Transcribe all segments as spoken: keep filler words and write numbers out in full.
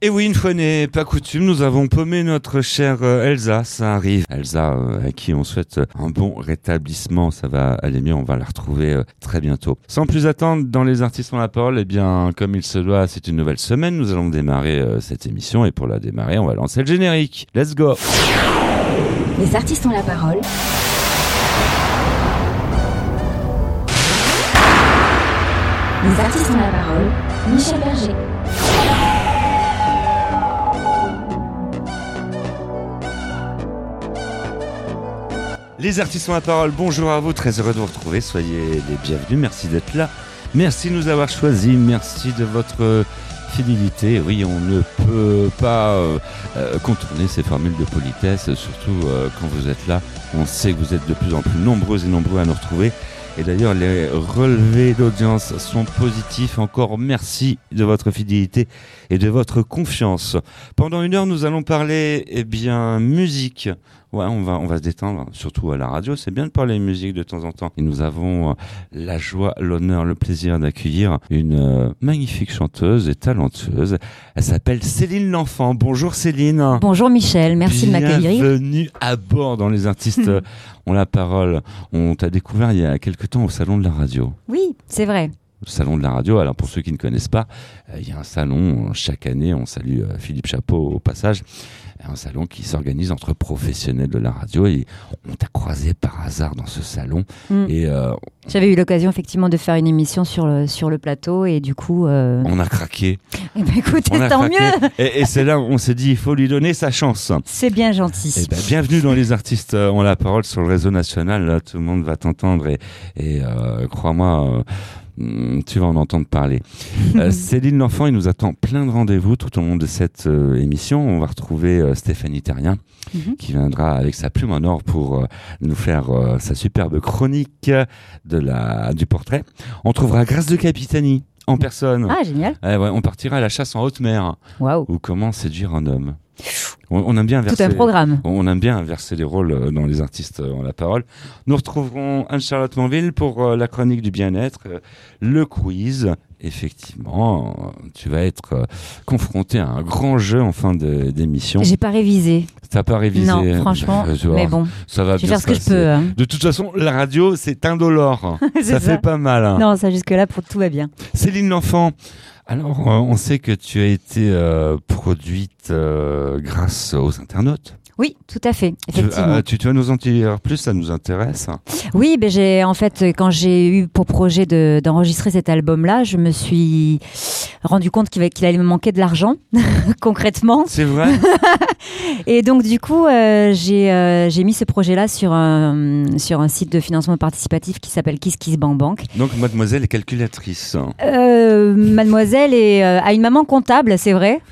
Et oui, une fois n'est pas coutume, nous avons paumé notre chère Elsa, ça arrive. Elsa, euh, à qui on souhaite un bon rétablissement, ça va aller mieux, on va la retrouver euh, très bientôt. Sans plus attendre, dans Les Artistes ont la parole, eh bien, comme il se doit, c'est une nouvelle semaine, nous allons démarrer euh, cette émission, et pour la démarrer, on va lancer le générique. Let's go! Les Artistes ont la parole. Les Artistes ont la parole. Michel Berger. Les Artistes ont la parole, bonjour à vous, très heureux de vous retrouver, soyez les bienvenus, merci d'être là, merci de nous avoir choisis, merci de votre fidélité. Oui, on ne peut pas euh, euh, contourner ces formules de politesse, surtout euh, quand vous êtes là, on sait que vous êtes de plus en plus nombreux et nombreux à nous retrouver. Et d'ailleurs, les relevés d'audience sont positifs. Encore merci de votre fidélité et de votre confiance. Pendant une heure, nous allons parler, eh bien, musique. Ouais, on va, on va se détendre, surtout à la radio. C'est bien de parler musique de temps en temps. Et nous avons la joie, l'honneur, le plaisir d'accueillir une euh, magnifique chanteuse et talentueuse. Elle s'appelle Céline L'Enfant. Bonjour Céline. Bonjour Michel, merci Bienvenue de m'accueillir. Bienvenue à bord dans Les Artistes ont la parole. On t'a découvert il y a quelque temps au Salon de la Radio. Oui, c'est vrai. Le Salon de la Radio, alors pour ceux qui ne connaissent pas, euh, il y a un salon chaque année, on salue euh, Philippe Chapeau au passage, un salon qui s'organise entre professionnels de la radio et on t'a croisé par hasard dans ce salon. Mm. Et euh, J'avais eu l'occasion effectivement de faire une émission sur le, sur le plateau et du coup... Euh... On a craqué. Eh ben, écoutez, on a tant craqué. mieux. Et, et c'est là où on s'est dit, il faut lui donner sa chance. C'est bien gentil. Eh ben, bienvenue dans Les Artistes ont la parole sur le réseau national. Là, tout le monde va t'entendre et, et euh, crois-moi... Euh, tu vas en entendre parler. euh, Céline L'Enfant, il nous attend plein de rendez-vous tout au long de cette euh, émission. On va retrouver euh, Stéphanie Terrien mm-hmm. qui viendra avec sa plume en or pour euh, nous faire euh, sa superbe chronique de la, du portrait. On trouvera Grâce de Capitani en personne. Ah, génial. Euh, ouais, on partira à la chasse en haute mer. Waouh. Ou comment séduire un homme. On, on aime bien inverser, tout un programme. On aime bien inverser les rôles dans Les Artistes ont la parole. Nous retrouverons Anne-Charlotte Monville pour euh, la chronique du bien-être, euh, le quiz. Effectivement, euh, tu vas être euh, confronté à un grand jeu en fin de, d'émission. J'ai pas révisé. T'as pas révisé? Non, franchement. Euh, mais bon, ça va je vais bien faire ce que je peux. Hein. De toute façon, la radio, c'est indolore. ça, ça fait pas mal. Hein. Non, ça jusque-là, pour tout va bien. Céline L'Enfant. Alors, euh, on sait que tu as été euh, produite euh, grâce aux internautes. Oui, tout à fait, effectivement. Tu, euh, tu, tu vas nous en dire plus, ça nous intéresse. Oui, ben j'ai en fait quand j'ai eu pour projet de, d'enregistrer cet album-là, je me suis rendu compte qu'il, qu'il allait me manquer de l'argent, concrètement. C'est vrai. Et donc du coup, euh, j'ai euh, j'ai mis ce projet-là sur un sur un site de financement participatif qui s'appelle KissKissBankBank. Donc Mademoiselle est calculatrice. Euh, mademoiselle est euh, a une maman comptable, c'est vrai.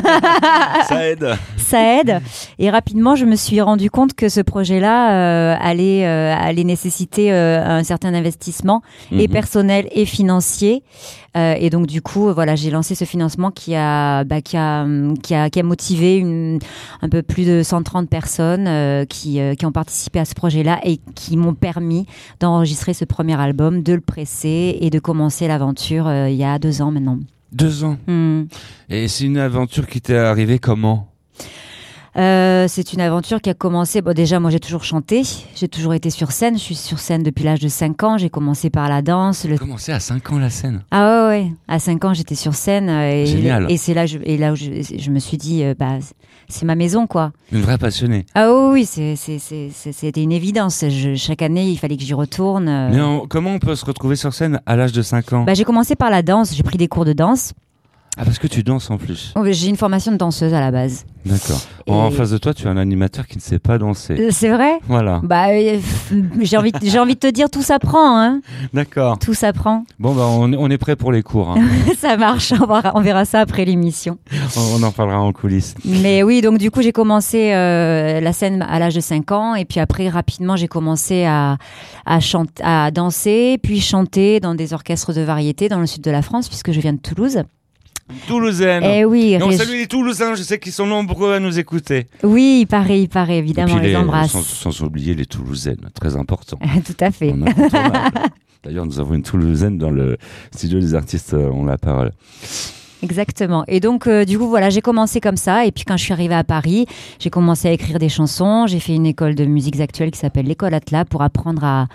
Ça aide. Ça aide. Et rapidement, je me suis rendu compte que ce projet-là euh, allait, euh, allait nécessiter euh, un certain investissement mmh. et personnel et financier. Euh, et donc, du coup, voilà, j'ai lancé ce financement qui a, bah, qui a, qui a, qui a motivé une, un peu plus de cent trente personnes euh, qui, euh, qui ont participé à ce projet-là et qui m'ont permis d'enregistrer ce premier album, de le presser et de commencer l'aventure euh, il y a deux ans maintenant. Deux ans. Mmh. Et c'est une aventure qui t'est arrivée comment ? Euh, c'est une aventure qui a commencé... Bon, déjà, moi, j'ai toujours chanté. J'ai toujours été sur scène. Je suis sur scène depuis l'âge de cinq ans. J'ai commencé par la danse. Le... Commencé à cinq ans, la scène? Ah ouais, ouais. À cinq ans, j'étais sur scène. Et, Génial. Et c'est là, je, et là où je, je me suis dit, euh, bah, c'est ma maison, quoi. Une vraie passionnée. Ah oui, oui, c'est, c'est, c'est, c'est, c'était une évidence. Je, chaque année, il fallait que j'y retourne. Mais on, comment on peut se retrouver sur scène à l'âge de cinq ans? Bah, j'ai commencé par la danse. J'ai pris des cours de danse. Ah, parce que tu danses en plus. Oh, j'ai une formation de danseuse à la base. D'accord. Et... En face de toi, tu as un animateur qui ne sait pas danser. C'est vrai ? Voilà. Bah, euh, j'ai envie, de, j'ai envie de te dire, tout s'apprend, hein. D'accord. Tout s'apprend. Bon, bah, on, on est prêt pour les cours. Hein. Ça marche, on verra, on verra ça après l'émission. On, on en parlera en coulisses. Mais oui, donc du coup, j'ai commencé euh, la scène à l'âge de cinq ans. Et puis après, rapidement, j'ai commencé à, à, chanter, à danser, puis chanter dans des orchestres de variété dans le sud de la France, puisque je viens de Toulouse. Toulousaine. Eh oui. Donc Rég... salut les Toulousains, je sais qu'ils sont nombreux à nous écouter. Oui, il paraît, il paraît, évidemment, on les, les embrasse. Sans, sans oublier les Toulousaines, très important. Tout à fait. D'ailleurs, nous avons une Toulousaine dans le studio des Artistes ont la parole. exactement. Et donc, euh, du coup, voilà, j'ai commencé comme ça. Et puis, quand je suis arrivée à Paris, j'ai commencé à écrire des chansons. J'ai fait une école de musiques actuelles qui s'appelle l'École Atlas pour apprendre à,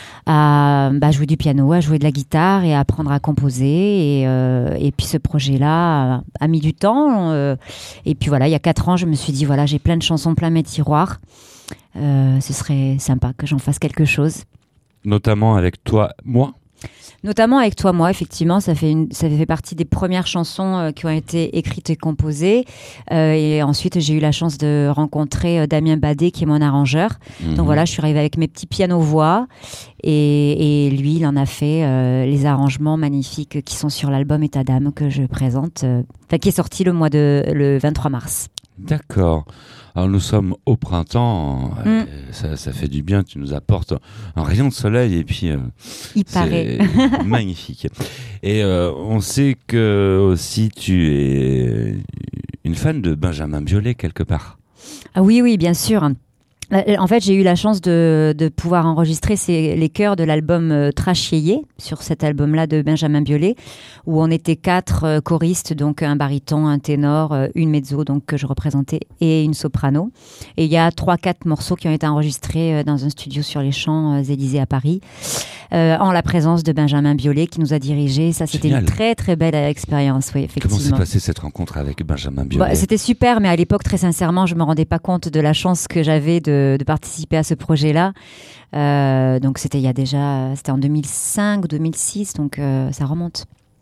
à bah, jouer du piano, à jouer de la guitare et à apprendre à composer. Et, euh, et puis, ce projet-là a, a mis du temps. Euh, et puis, voilà, il y a quatre ans, je me suis dit, voilà, j'ai plein de chansons plein mes tiroirs. Euh, ce serait sympa que j'en fasse quelque chose. Notamment avec toi, moi. Notamment avec toi, moi, effectivement, ça fait, une, ça fait partie des premières chansons euh, qui ont été écrites et composées. Euh, et ensuite, j'ai eu la chance de rencontrer euh, Damien Badet, qui est mon arrangeur. Mmh. Donc voilà, je suis arrivée avec mes petits pianos-voix. Et, et lui, il en a fait euh, les arrangements magnifiques qui sont sur l'album État d'âme que je présente, euh, qui est sorti le, mois de, le vingt-trois mars. D'accord. Alors nous sommes au printemps, Mm. euh, ça, ça fait du bien, tu nous apportes un rayon de soleil et puis euh, Il c'est paraît. magnifique. Et euh, on sait que aussi tu es une fan de Benjamin Biolay quelque part. Ah oui, oui, bien sûr. En fait, j'ai eu la chance de, de pouvoir enregistrer ces, les chœurs de l'album euh, Trash Yéyé, sur cet album-là de Benjamin Biolay, où on était quatre euh, choristes, donc un baryton, un ténor, euh, une mezzo, donc que je représentais, et une soprano. Et il y a trois, quatre morceaux qui ont été enregistrés euh, dans un studio sur les Champs euh, Élysées à Paris, euh, en la présence de Benjamin Biolay qui nous a dirigés. Ça, c'était Génial. Une très, très belle expérience, oui, effectivement. Comment s'est passée cette rencontre avec Benjamin Biolay? Bah, c'était super, mais à l'époque, très sincèrement, je me rendais pas compte de la chance que j'avais de De, de participer à ce projet-là. Euh, donc c'était il y a déjà, c'était en deux mille cinq, deux mille six, donc euh, ça remonte.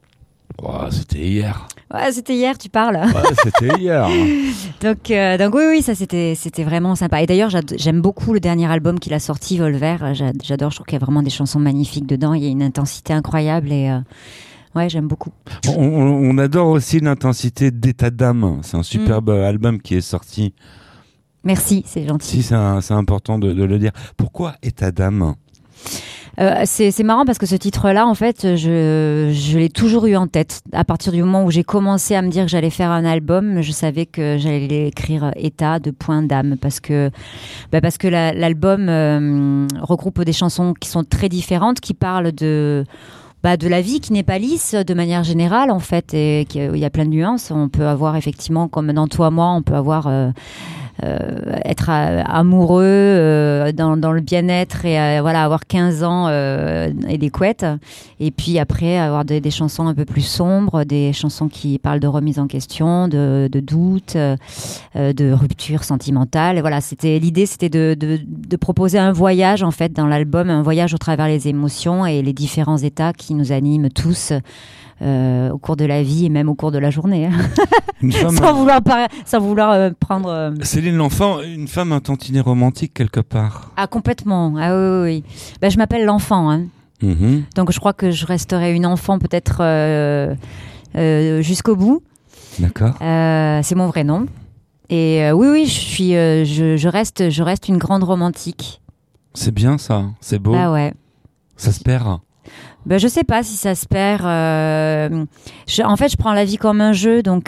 Oh, c'était hier. Ouais, c'était hier, tu parles. Ouais, c'était hier. donc, euh, donc oui, oui, ça c'était, c'était vraiment sympa. Et d'ailleurs, j'aime beaucoup le dernier album qu'il a sorti, Volver. J'adore, je trouve qu'il y a vraiment des chansons magnifiques dedans. Il y a une intensité incroyable et euh, ouais, j'aime beaucoup. On, on, on adore aussi l'intensité d'État d'âme. C'est un superbe mm. album qui est sorti. Merci, c'est gentil. Si, c'est, un, c'est important de, de le dire. Pourquoi État d'âme? Euh, c'est, c'est marrant parce que ce titre-là, en fait, je, je l'ai toujours eu en tête. À partir du moment où j'ai commencé à me dire que j'allais faire un album, je savais que j'allais écrire État de point d'âme parce que, bah parce que la, l'album euh, regroupe des chansons qui sont très différentes, qui parlent de... Bah, de la vie qui n'est pas lisse de manière générale en fait, et il y a plein de nuances. On peut avoir effectivement, comme dans Toi, moi, on peut avoir euh, euh, être euh, amoureux euh, dans, dans le bien-être et euh, voilà, avoir quinze ans euh, et des couettes, et puis après avoir des, des chansons un peu plus sombres, des chansons qui parlent de remise en question, de, de doute, euh, de rupture sentimentale. Et voilà, c'était l'idée, c'était de, de, de proposer un voyage en fait dans l'album, un voyage au travers les émotions et les différents états qui nous animent tous euh, au cours de la vie et même au cours de la journée. Une femme, sans vouloir, par... sans vouloir euh, prendre... Euh... Céline L'Enfant, une femme un tantinet romantique quelque part. Ah, complètement. Ah oui, oui, oui. Ben, je m'appelle l'enfant. Hein. Mm-hmm. Donc je crois que je resterai une enfant peut-être euh, euh, jusqu'au bout. D'accord. Euh, c'est mon vrai nom. Et euh, oui, oui, je, suis, euh, je, je, reste, je reste une grande romantique. C'est bien ça, c'est beau. Bah ouais. Ça se perd. Ben, je sais pas si ça se perd. Euh, je, en fait, je prends la vie comme un jeu, donc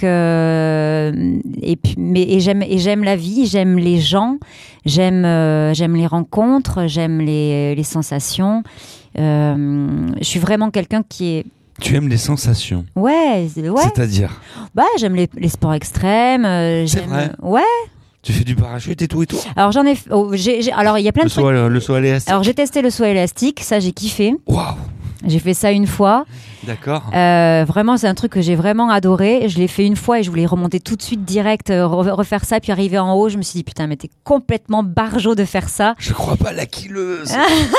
euh, et puis, mais et j'aime et j'aime la vie, j'aime les gens, j'aime euh, j'aime les rencontres, j'aime les les sensations. Euh, je suis vraiment quelqu'un qui est. Tu aimes les sensations. Ouais, ouais. C'est-à-dire. Bah, j'aime les, les sports extrêmes. Euh, C'est j'aime, vrai. Ouais. Tu fais du parachute et tout et tout. Alors j'en ai, oh, j'ai, j'ai, alors il y a plein le de trucs. Saut, le saut élastique. Alors j'ai testé le saut élastique, ça j'ai kiffé. Waouh. J'ai fait ça une fois. D'accord. Euh, vraiment, c'est un truc que j'ai vraiment adoré. Je l'ai fait une fois et je voulais remonter tout de suite direct, euh, refaire ça, puis arriver en haut. Je me suis dit, putain, mais t'es complètement barjot de faire ça. Je crois pas la killeuse.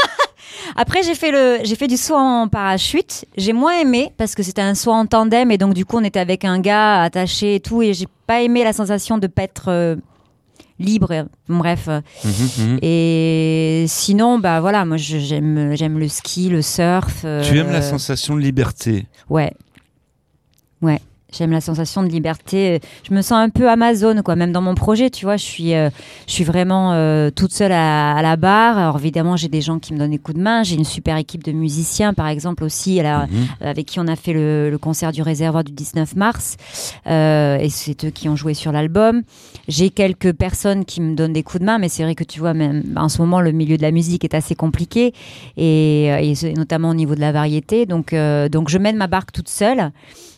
Après, j'ai fait, le, j'ai fait du saut en parachute. J'ai moins aimé parce que c'était un saut en tandem et donc du coup, on était avec un gars attaché et tout. Et j'ai pas aimé la sensation de pas être... Euh, libre, bref. Mmh, mmh. Et sinon, bah voilà, moi je, j'aime, j'aime le ski, le surf. Euh... Tu aimes la sensation de liberté? Ouais. Ouais. J'aime la sensation de liberté. Je me sens un peu Amazon, quoi. Même dans mon projet, tu vois, je suis, euh, je suis vraiment euh, toute seule à, à la barre. Alors évidemment, j'ai des gens qui me donnent des coups de main. J'ai une super équipe de musiciens, par exemple aussi, là, mm-hmm. avec qui on a fait le, le concert du Réservoir du dix-neuf mars. Euh, et c'est eux qui ont joué sur l'album. J'ai quelques personnes qui me donnent des coups de main, mais c'est vrai que tu vois, même en ce moment, le milieu de la musique est assez compliqué, et, et notamment au niveau de la variété. Donc, euh, donc je mène ma barque toute seule.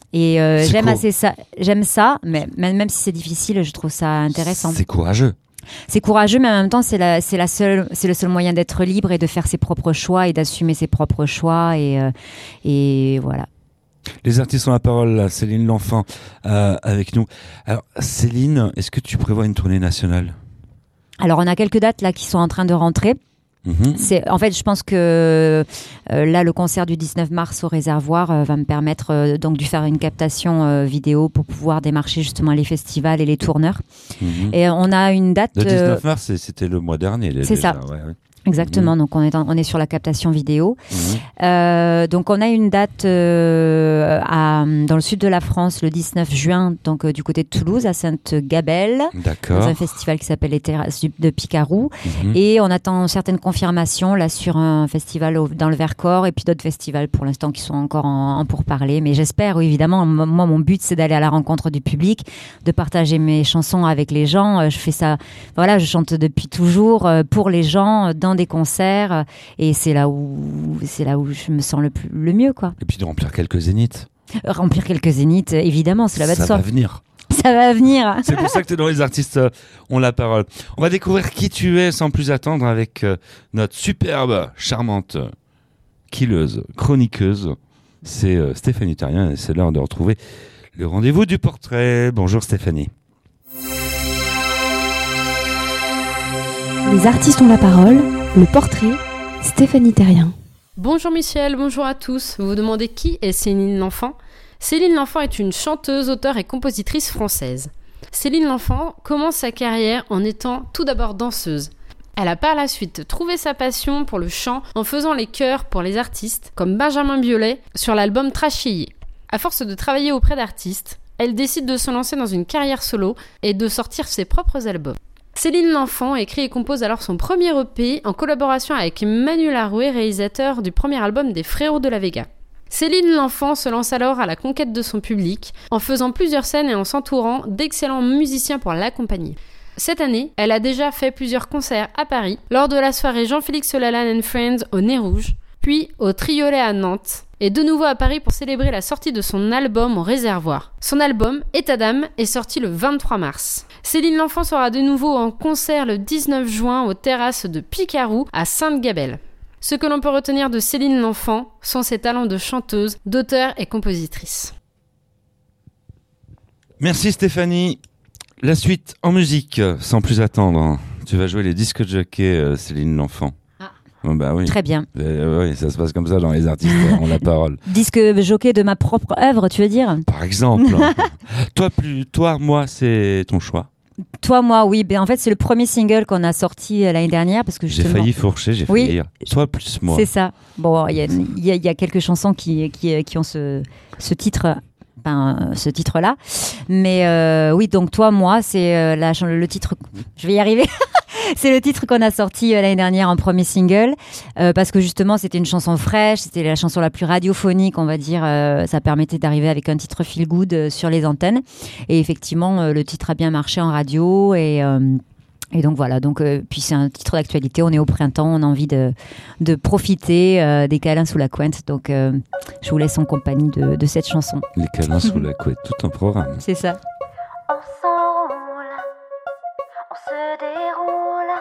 Et euh, C'est j'aime cool. assez ça. J'aime ça, mais même, même si c'est difficile, je trouve ça intéressant. C'est courageux. C'est courageux, mais en même temps, c'est la, c'est la seule, c'est le seul moyen d'être libre et de faire ses propres choix et d'assumer ses propres choix et euh, et voilà. Les artistes ont la parole, là. Céline L'Enfant euh, avec nous. Alors Céline, est-ce que tu prévois une tournée nationale? Alors, on a quelques dates là qui sont en train de rentrer. Mmh. C'est, en fait, je pense que euh, là, le concert du dix-neuf mars au Réservoir euh, va me permettre euh, donc de faire une captation euh, vidéo pour pouvoir démarcher justement les festivals et les tourneurs. Mmh. Et on a une date. Le dix-neuf euh, mars, c'est- c'était le mois dernier. C'est déjà, ça. ouais, ouais. Exactement. Donc, on est en- on est sur la captation vidéo. Mmh. Euh, donc, on a une date euh, à, dans le sud de la France le dix-neuf juin, donc euh, du côté de Toulouse, à Sainte-Gabelle, dans D'accord. un festival qui s'appelle les Terrasses du- de Picarou. Mmh. Et on attend certaines confirmations là sur un festival au- dans le Vercors et puis d'autres festivals pour l'instant qui sont encore en, en pourparlers. Mais j'espère, oui, évidemment, m- moi mon but c'est d'aller à la rencontre du public, de partager mes chansons avec les gens. Euh, Je fais ça, voilà, je chante depuis toujours euh, pour les gens euh, dans des concerts euh, et c'est là où c'est là où je me sens le plus le mieux quoi. Et puis de remplir quelques zéniths. Remplir quelques zéniths, euh, évidemment, cela va de Ça soi. va venir. Ça va venir. C'est pour ça que tu es dans les artistes euh, ont la parole. On va découvrir qui tu es sans plus attendre avec euh, notre superbe, charmante euh, killeuse, chroniqueuse. C'est euh, Stéphanie Terrien et c'est l'heure de retrouver le rendez-vous du portrait. Bonjour Stéphanie. Les artistes ont la parole, le portrait, Stéphanie Terrien. Bonjour Michel, bonjour à tous. Vous vous demandez qui est Céline L'Enfant ? Céline L'Enfant est une chanteuse, auteure et compositrice française. Céline L'Enfant commence sa carrière en étant tout d'abord danseuse. Elle a par la suite trouvé sa passion pour le chant en faisant les chœurs pour les artistes comme Benjamin Biolay sur l'album Trachillier. À force de travailler auprès d'artistes, elle décide de se lancer dans une carrière solo et de sortir ses propres albums. Céline L'Enfant écrit et compose alors son premier E P en collaboration avec Manu Larouet, réalisateur du premier album des Frérots de la Vega. Céline L'Enfant se lance alors à la conquête de son public en faisant plusieurs scènes et en s'entourant d'excellents musiciens pour l'accompagner. Cette année, elle a déjà fait plusieurs concerts à Paris, lors de la soirée Jean-Félix Lalanne and Friends au Nez Rouge, puis au Triolet à Nantes, et de nouveau à Paris pour célébrer la sortie de son album au Réservoir. Son album, État d'âme, est sorti le vingt-trois mars. Céline L'Enfant sera de nouveau en concert le dix-neuf juin aux Terrasses de Picarou à Sainte-Gabelle. Ce que l'on peut retenir de Céline L'Enfant sont ses talents de chanteuse, d'auteur et compositrice. Merci Stéphanie. La suite en musique, sans plus attendre. Tu vas jouer les disques de jockey, euh, Céline L'Enfant. Ah. Oh, bah oui. Très bien. Euh, oui, ça se passe comme ça dans les artistes ont la parole. Disque jockey de ma propre œuvre, tu veux dire ? Par exemple. toi, plus, toi, moi, c'est ton choix. Toi, moi, oui. Ben, en fait, c'est le premier single qu'on a sorti euh, l'année dernière parce que J'ai justement. failli fourcher, j'ai Oui. failli dire. Toi plus moi. C'est ça. Bon, il y a, il y a- il y a quelques chansons qui, qui, qui ont ce, ce titre. Enfin, ce titre-là. Mais euh, oui, donc toi, moi, c'est euh, la, chan- le titre. Je vais y arriver. C'est le titre qu'on a sorti euh, l'année dernière en premier single euh, parce que justement, c'était une chanson fraîche. C'était la chanson la plus radiophonique, on va dire. Euh, ça permettait d'arriver avec un titre feel good euh, sur les antennes. Et effectivement, euh, le titre a bien marché en radio et. Euh, Et donc voilà, donc, euh, puis c'est un titre d'actualité, on est au printemps, on a envie de, de profiter euh, des câlins sous la couette, donc euh, je vous laisse en compagnie de, de cette chanson. Les câlins sous la couette, tout un programme. C'est ça. On s'enroule, on se déroule.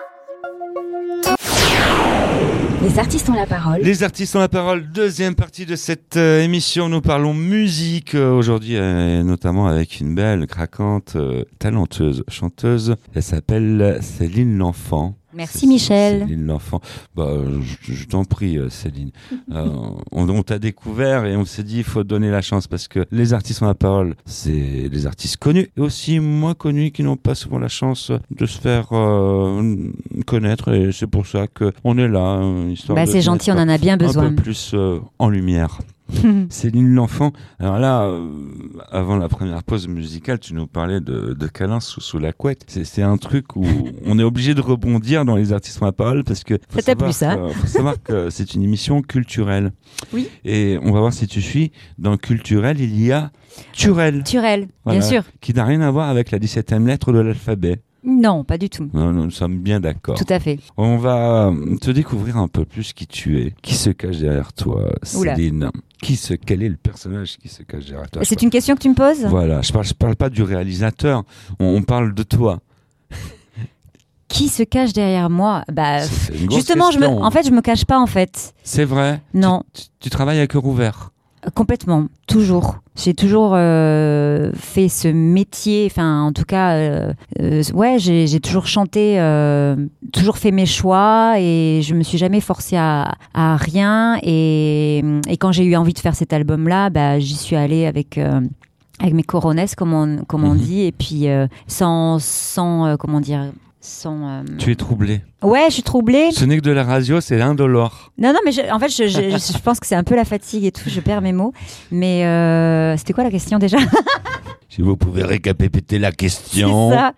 Les artistes ont la parole. Les artistes ont la parole, deuxième partie de cette euh, émission. Nous parlons musique euh, aujourd'hui, euh, notamment avec une belle, craquante, euh, talenteuse chanteuse. Elle s'appelle Céline L'Enfant. Merci C'est- Michel. Céline L'Enfant. Bah, je, je t'en prie, euh, Céline. Euh, on on t'a découvert et on s'est dit il faut te donner la chance parce que les artistes ont la parole. C'est les artistes connus et aussi moins connus qui n'ont pas souvent la chance de se faire euh, connaître et c'est pour ça que on est là. euh, histoire Bah, de c'est te gentil, on mettre en a bien besoin. un peu plus euh, en lumière. Céline L'Enfant. Alors là, euh, avant la première pause musicale, tu nous parlais de, de câlins sous, sous la couette. C'est, c'est un truc où on est obligé de rebondir dans les artistes ont la parole parce que faut Ça t'a savoir plu, ça que- faut savoir que c'est une émission culturelle. Oui. Et on va voir si tu suis. Dans culturel, il y a Turel, Turel, Voilà. bien sûr. qui n'a rien à voir avec la dix-septième lettre de l'alphabet. Non, pas du tout. Non, nous sommes bien d'accord. Tout à fait. On va te découvrir un peu plus qui tu es, qui se cache derrière toi, Oula. Céline. Qui se, quel est le personnage qui se cache derrière toi? C'est une question que tu me poses? Voilà, je parle, je parle pas du réalisateur, on, on parle de toi. Qui se cache derrière moi? Bah, C'est une grosse justement, je me, question. en fait, je me cache pas en fait. C'est vrai? Non. Tu, tu, tu travailles à cœur ouvert? Complètement, toujours. J'ai toujours euh, fait ce métier, enfin en tout cas, euh, euh, ouais, j'ai, j'ai toujours chanté, euh, toujours fait mes choix et je me suis jamais forcée à, à rien. Et, et quand j'ai eu envie de faire cet album-là, bah, j'y suis allée avec... Euh, avec mes coronesses, comme on, comme on Mhm. dit, et puis euh, sans, sans euh, comment dire, sans... euh, Tu es troublé. Ouais, je suis troublée. Ce n'est que de la radio, c'est indolore. Non, non, mais je- en fait, je, je, je, je pense que c'est un peu la fatigue et tout, je perds mes mots. Mais euh, c'était quoi la question déjà? Si vous pouvez récapituler la question. C'est ça.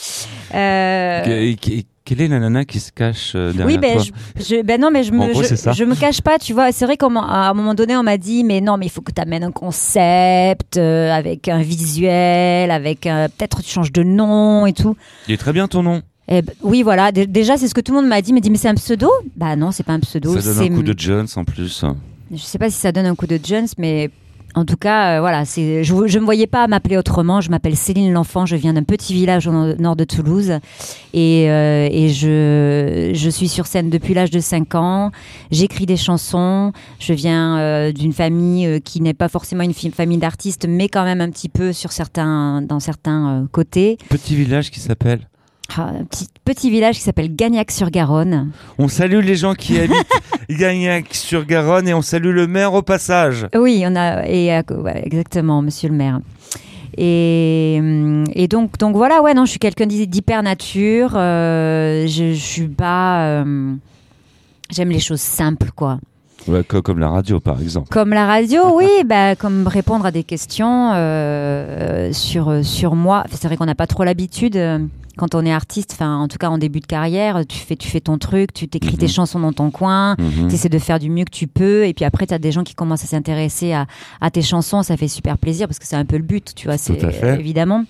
Euh, Que- que- quelle est la nana qui se cache euh, derrière Oui, ben, toi? je, je- ben non, mais je En me, gros, c'est ça. je, je me cache pas, tu vois. C'est vrai qu'à un moment donné, on m'a dit, mais non, mais il faut que tu amènes un concept euh, avec un visuel, avec un- peut-être tu changes de nom et tout. Il est très bien ton nom. Eh ben, oui, voilà. Dé- déjà, c'est ce que tout le monde m'a dit. Mais dit, mais c'est un pseudo? Bah non, c'est pas un pseudo. Ça donne c'est... un coup de Jones en plus. Je sais pas si ça donne un coup de Jones, mais en tout cas, euh, voilà, c'est, je ne me voyais pas m'appeler autrement. Je m'appelle Céline L'Enfant, je viens d'un petit village au nord- nord de Toulouse et, euh, et je, je suis sur scène depuis l'âge de cinq ans. J'écris des chansons. Je viens euh, d'une famille euh, qui n'est pas forcément une fi- famille d'artistes, mais quand même un petit peu sur certains, dans certains euh, côtés. Petit village qui s'appelle. Ah, un petit, petit village qui s'appelle Gagnac-sur-Garonne. On salue les gens qui habitent Gagnac-sur-Garonne et on salue le maire au passage. Oui, on a et euh, ouais, exactement, monsieur le maire. Et, hum, et donc donc voilà, ouais, non, je suis quelqu'un d'hy- d'hyper nature. euh, je, je suis pas, euh, j'aime les choses simples, quoi. Ouais, co- comme la radio par exemple. Comme la radio, oui, bah, comme répondre à des questions euh, sur sur moi. Enfin, c'est vrai qu'on n'a pas trop l'habitude. euh, Quand on est artiste, enfin en tout cas en début de carrière, tu fais, tu fais ton truc, tu t'écris Mhm. tes chansons dans ton coin, Mhm. tu essaies de faire du mieux que tu peux, et puis après tu as des gens qui commencent à s'intéresser à, à tes chansons, ça fait super plaisir parce que c'est un peu le but, tu vois, c'est Tout à fait. évidemment.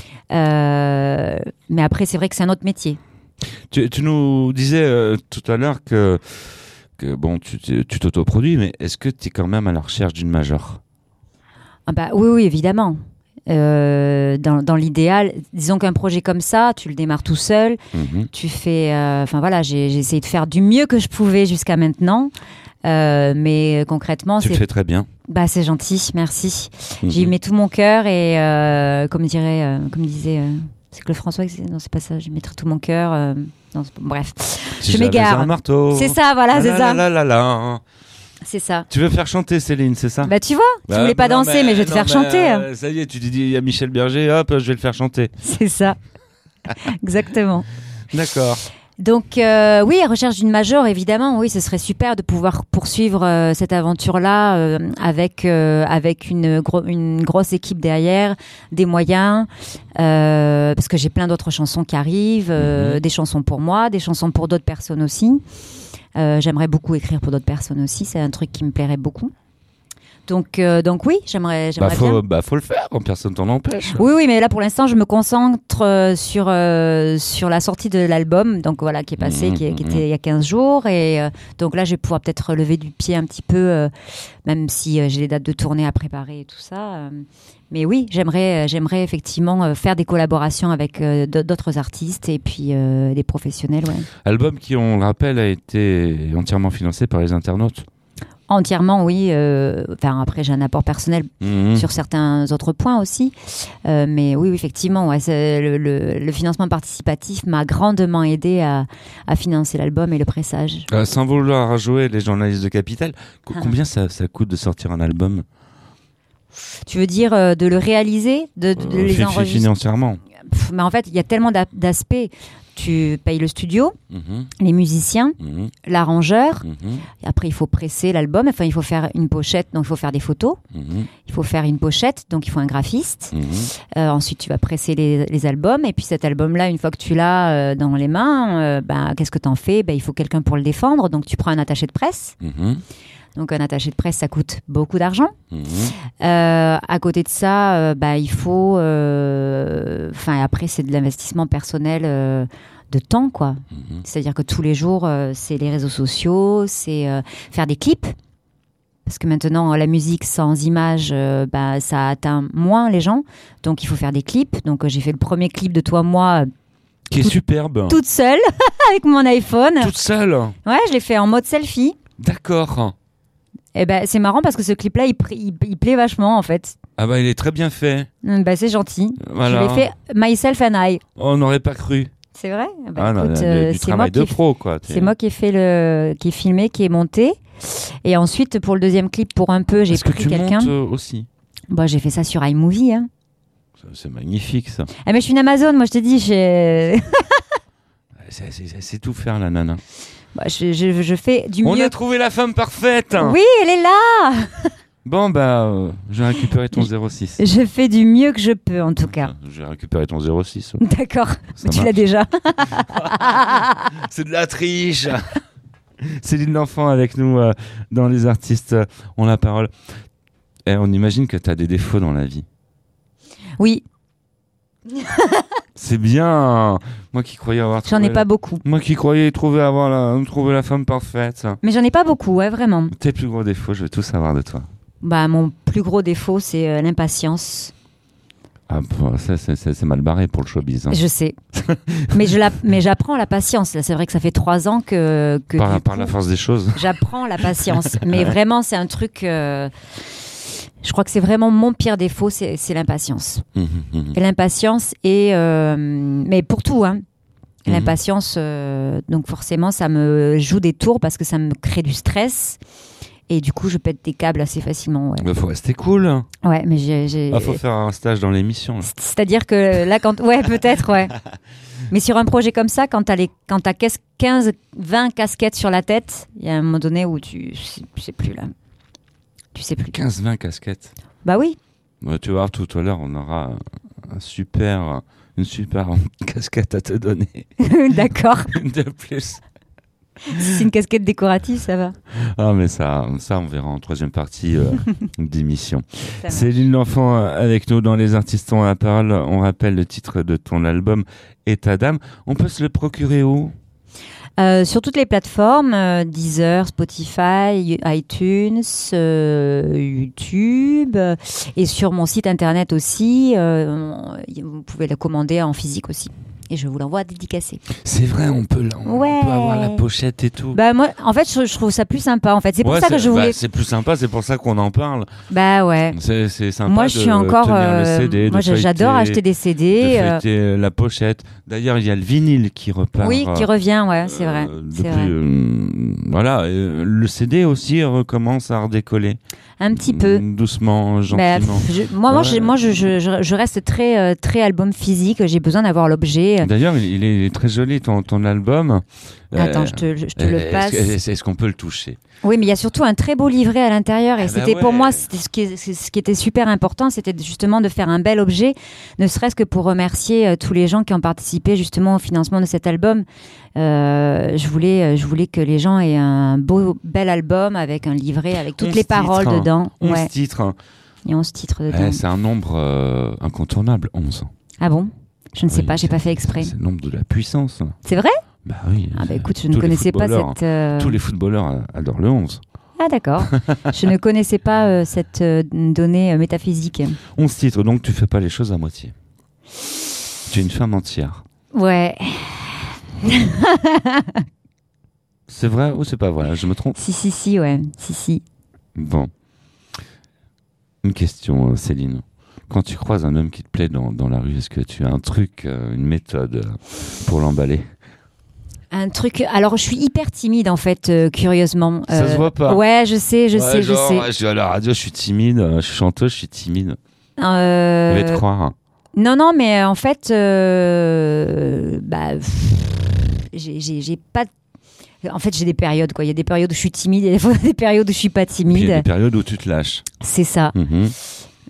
Euh, mais après c'est vrai que c'est un autre métier. Tu, tu nous disais euh, tout à l'heure que, que bon, tu, tu tu t'autoproduis, mais est-ce que tu es quand même à la recherche d'une majeure? Ah bah, oui, oui, évidemment. Euh, dans, dans l'idéal, disons qu'un projet comme ça, tu le démarres tout seul, Mhm. tu fais, euh, enfin voilà, j'ai, j'ai essayé de faire du mieux que je pouvais jusqu'à maintenant, euh, mais euh, concrètement, Tu le c'est, fais très bien. bah c'est gentil, merci. J'y Mhm. mets tout mon cœur et euh, comme dirait, euh, comme disait, euh, c'est Claude François, c'est- non c'est pas ça, j'y mettrai tout mon cœur. euh, non, c'est- bref, Si je j'avais m'égare. un marteau. c'est ça, voilà, Ah c'est là ça, là là là là. c'est ça. Tu veux faire chanter Céline, c'est ça? Bah tu vois, tu Bah, voulais pas non, danser, mais, je vais te non, faire mais, chanter. hein. euh, ça y est, tu te dis il y a Michel Berger, hop, je vais le faire chanter. C'est ça, exactement. D'accord. Donc euh, oui, à recherche d'une majeure, évidemment, oui, ce serait super de pouvoir poursuivre euh, cette aventure-là euh, avec euh, avec une gro- une grosse équipe derrière, des moyens, euh, parce que j'ai plein d'autres chansons qui arrivent, euh, Mhm. des chansons pour moi, des chansons pour d'autres personnes aussi. Euh, j'aimerais beaucoup écrire pour d'autres personnes aussi, c'est un truc qui me plairait beaucoup. Donc euh, donc oui, j'aimerais Bah j'aimerais bien. faut, bah faut le faire, personne t'en empêche. Oui, oui, mais là pour l'instant, je me concentre euh, sur euh, sur la sortie de l'album, donc voilà, qui est passé, Mmh, qui, est- qui mmh. était il y a quinze jours, et euh, donc là, je vais pouvoir peut-être lever du pied un petit peu, euh, même si euh, j'ai les dates de tournée à préparer et tout ça. euh. mais oui, j'aimerais, j'aimerais effectivement euh, faire des collaborations avec euh, d- d'autres artistes et puis euh, des professionnels, ouais. Album qui, on le rappelle, a été entièrement financé par les internautes. Entièrement, oui. euh, Enfin, après, j'ai un apport personnel Mhm. sur certains autres points aussi. Euh, mais oui, oui, effectivement, ouais, c'est le, le- le financement participatif m'a grandement aidé à, à financer l'album et le pressage. Euh, sans vouloir jouer les journalistes de Capital, co- Ah. combien ça, ça coûte de sortir un album? Tu veux dire euh, de le réaliser, de, de Euh, les fi- fi- enregistrer? Financièrement. Pff, mais en fait, il y a tellement d'a- d'aspects. Tu payes le studio, Mhm, les musiciens, mhm, l'arrangeur. mhm, Et après, il faut presser l'album. Enfin, il faut faire une pochette, donc il faut faire des photos. mhm, Il faut faire une pochette, donc il faut un graphiste. mhm. Euh, ensuite, tu vas presser les, les albums. Et puis cet album-là, une fois que tu l'as euh, dans les mains, euh, bah, qu'est-ce que tu en fais? Bah, il faut quelqu'un pour le défendre. Donc tu prends un attaché de presse. Mhm. Donc un attaché de presse, ça coûte beaucoup d'argent. Mhm. Euh, à côté de ça, euh, bah, il faut... Enfin, euh, après, c'est de l'investissement personnel euh, de temps, quoi. Mhm. C'est-à-dire que tous les jours, euh, c'est les réseaux sociaux, c'est euh, faire des clips. Parce que maintenant, la musique sans images, euh, bah, ça atteint moins les gens. Donc, il faut faire des clips. Donc, euh, j'ai fait le premier clip de Toi, moi, Qui est Tout- superbe. toute seule, avec mon iPhone. Toute seule. Ouais, je l'ai fait en mode selfie. D'accord. Et ben, c'est marrant parce que ce clip-là, il, pr- il, il plaît vachement, en fait. Ah bah il est très bien fait. Hum, Bah, c'est gentil. Voilà. Je l'ai fait myself and I. On n'aurait pas cru. C'est vrai. Bah, Ah non, écoute, il y a euh, du c'est moi travail de qui ai- pro quoi. C'est moi qui ai fait le, qui ai filmé, qui ai monté. Et ensuite, pour le deuxième clip, pour un peu, j'ai Est-ce que pris tu quelqu'un. montes euh, aussi? Bah, j'ai fait ça sur iMovie. Hein. Ça, C'est magnifique ça. Ah, mais je suis une Amazon, moi je te dis. j'ai- C'est, c'est- c'est- c'est tout faire la nana. Bah, je, je, je fais du On mieux. a trouvé la femme parfaite. Oui, elle est là. Bon bah euh, je vais récupérer ton zéro six. Je fais du mieux que je peux, en tout cas. Je vais récupérer ton zéro six. ouais. D'accord. Ça Mais tu marche. l'as déjà. C'est de la triche. Céline L'Enfant avec nous euh, dans Les Artistes euh, ont la parole. Et on imagine que tu as des défauts dans la vie. Oui, C'est bien. Moi qui croyais avoir j'en trouvé ai pas beaucoup. Moi qui croyais trouver avoir la trouver la femme parfaite. Mais j'en ai pas beaucoup, ouais, vraiment. Tes plus gros défauts, je veux tout savoir de toi. Bah, mon plus gros défaut, c'est euh, l'impatience. Ah, bon, ça, c'est, c'est- c'est mal barré pour le showbiz. hein. Je sais. mais je la, mais j'apprends la patience. Là, c'est vrai que ça fait trois ans que, que Par, du par coup, la force des choses. j'apprends la patience. Mais vraiment, c'est un truc. euh, je crois que c'est vraiment mon pire défaut, c'est, c'est l'impatience. Mhm, mhm. Et l'impatience et euh, mais pour tout, hein. Mhm. L'impatience, euh, donc forcément, ça me joue des tours parce que ça me crée du stress. Et du coup, je pète des câbles assez facilement. Ouais, Bah, faut rester cool. ouais mais j'ai. j'ai- Ah, faut faire un stage dans l'émission. là. C'est-à-dire que là, quand. Ouais, peut-être, ouais. Mais sur un projet comme ça, quand t'as, les... quand t'as quinze, vingt casquettes sur la tête, il y a un moment donné où tu sais, tu sais plus là. Tu sais plus. quinze vingt casquettes. Bah oui. Ouais, tu vas voir tout à l'heure, on aura un super, une super casquette à te donner. D'accord. Une de plus. Si c'est une casquette décorative, ça va. Ah, mais ça, ça, on verra en troisième partie euh, d'émission. Ça marche. Céline L'Enfant euh, avec nous dans Les Artistes ont la parole. On rappelle le titre de ton album État d'âme. On peut se le procurer où? Euh, sur toutes les plateformes, euh, Deezer, Spotify, iTunes, euh, YouTube, euh, et sur mon site internet aussi. Euh, vous pouvez le commander en physique aussi. Et je vous l'envoie dédicacé. C'est vrai, on peut, là, on Ouais. peut avoir la pochette et tout. Bah moi, en fait, je, je trouve ça plus sympa. En fait, c'est pour Ouais, ça que je bah, voulais. c'est plus sympa, c'est pour ça qu'on en parle. Bah ouais. C'est, c'est sympa. Moi, je de suis encore. tenir le euh, C D, de moi, je- j'adore feuilleter, acheter des C de D. euh, feuilleter la pochette. D'ailleurs, il y a le vinyle qui repart. oui, qui euh, revient, ouais, c'est vrai. euh, c'est depuis, vrai. euh, voilà, euh, le C D aussi recommence à redécoller. Un petit peu. Mm, Doucement, Bah, gentiment. pff, je- moi, moi, Ouais. je, moi je, je, je- je reste très, euh, très album physique. J'ai besoin d'avoir l'objet. D'ailleurs, il, il est très joli ton, ton album. Attends, Euh, je te, je te euh, le est-ce passe. que- Est-ce, est-ce qu'on peut le toucher? Oui, mais il y a surtout un très beau livret à l'intérieur. Et Ah bah c'était pour ouais. moi, c'était ce, qui, est- c'est ce qui était super important, c'était justement de faire un bel objet, ne serait-ce que pour remercier euh, tous les gens qui ont participé justement au financement de cet album. Euh, je voulais, euh, je voulais que les gens aient un beau, bel album avec un livret, avec toutes onze les paroles titres, hein. dedans. onze Ouais, titres. il y a onze titres dedans. Eh, c'est un nombre euh, incontournable, onze. Ah bon? Je ne sais Oui, pas, j'ai pas c'est- fait exprès. C'est le nombre de la puissance. C'est vrai? Bah oui. Ah bah c'est- écoute, je tous ne les connaissais pas footballeurs, cette. euh, Tous les footballeurs euh, adorent le onze. Ah d'accord. Je ne connaissais pas euh, cette euh, donnée euh, métaphysique. onze titres, donc tu fais pas les choses à moitié. Tu es une femme entière. Ouais. C'est vrai ou c'est pas vrai? Je me trompe? Si si si ouais. Si si. Bon. Une question, euh, Céline. Quand tu croises un homme qui te plaît dans, dans la rue, est-ce que tu as un truc, euh, une méthode euh, pour l'emballer? Un truc. Alors, je suis hyper timide en fait, euh, curieusement. Ça se voit pas. Ouais, je sais, je Ouais, sais, genre, je sais. ouais, je suis à la radio, je suis timide. euh, Je suis chanteuse, je suis timide. Euh, Je vais te croire. Non, non, mais euh, en fait, euh, bah, pff, j'ai, j'ai, j'ai pas. En fait, j'ai des périodes, quoi. Il y a des périodes où je suis timide, et des fois des périodes où je suis pas Puis il y a timide. des périodes où tu te lâches. C'est ça. Mhm.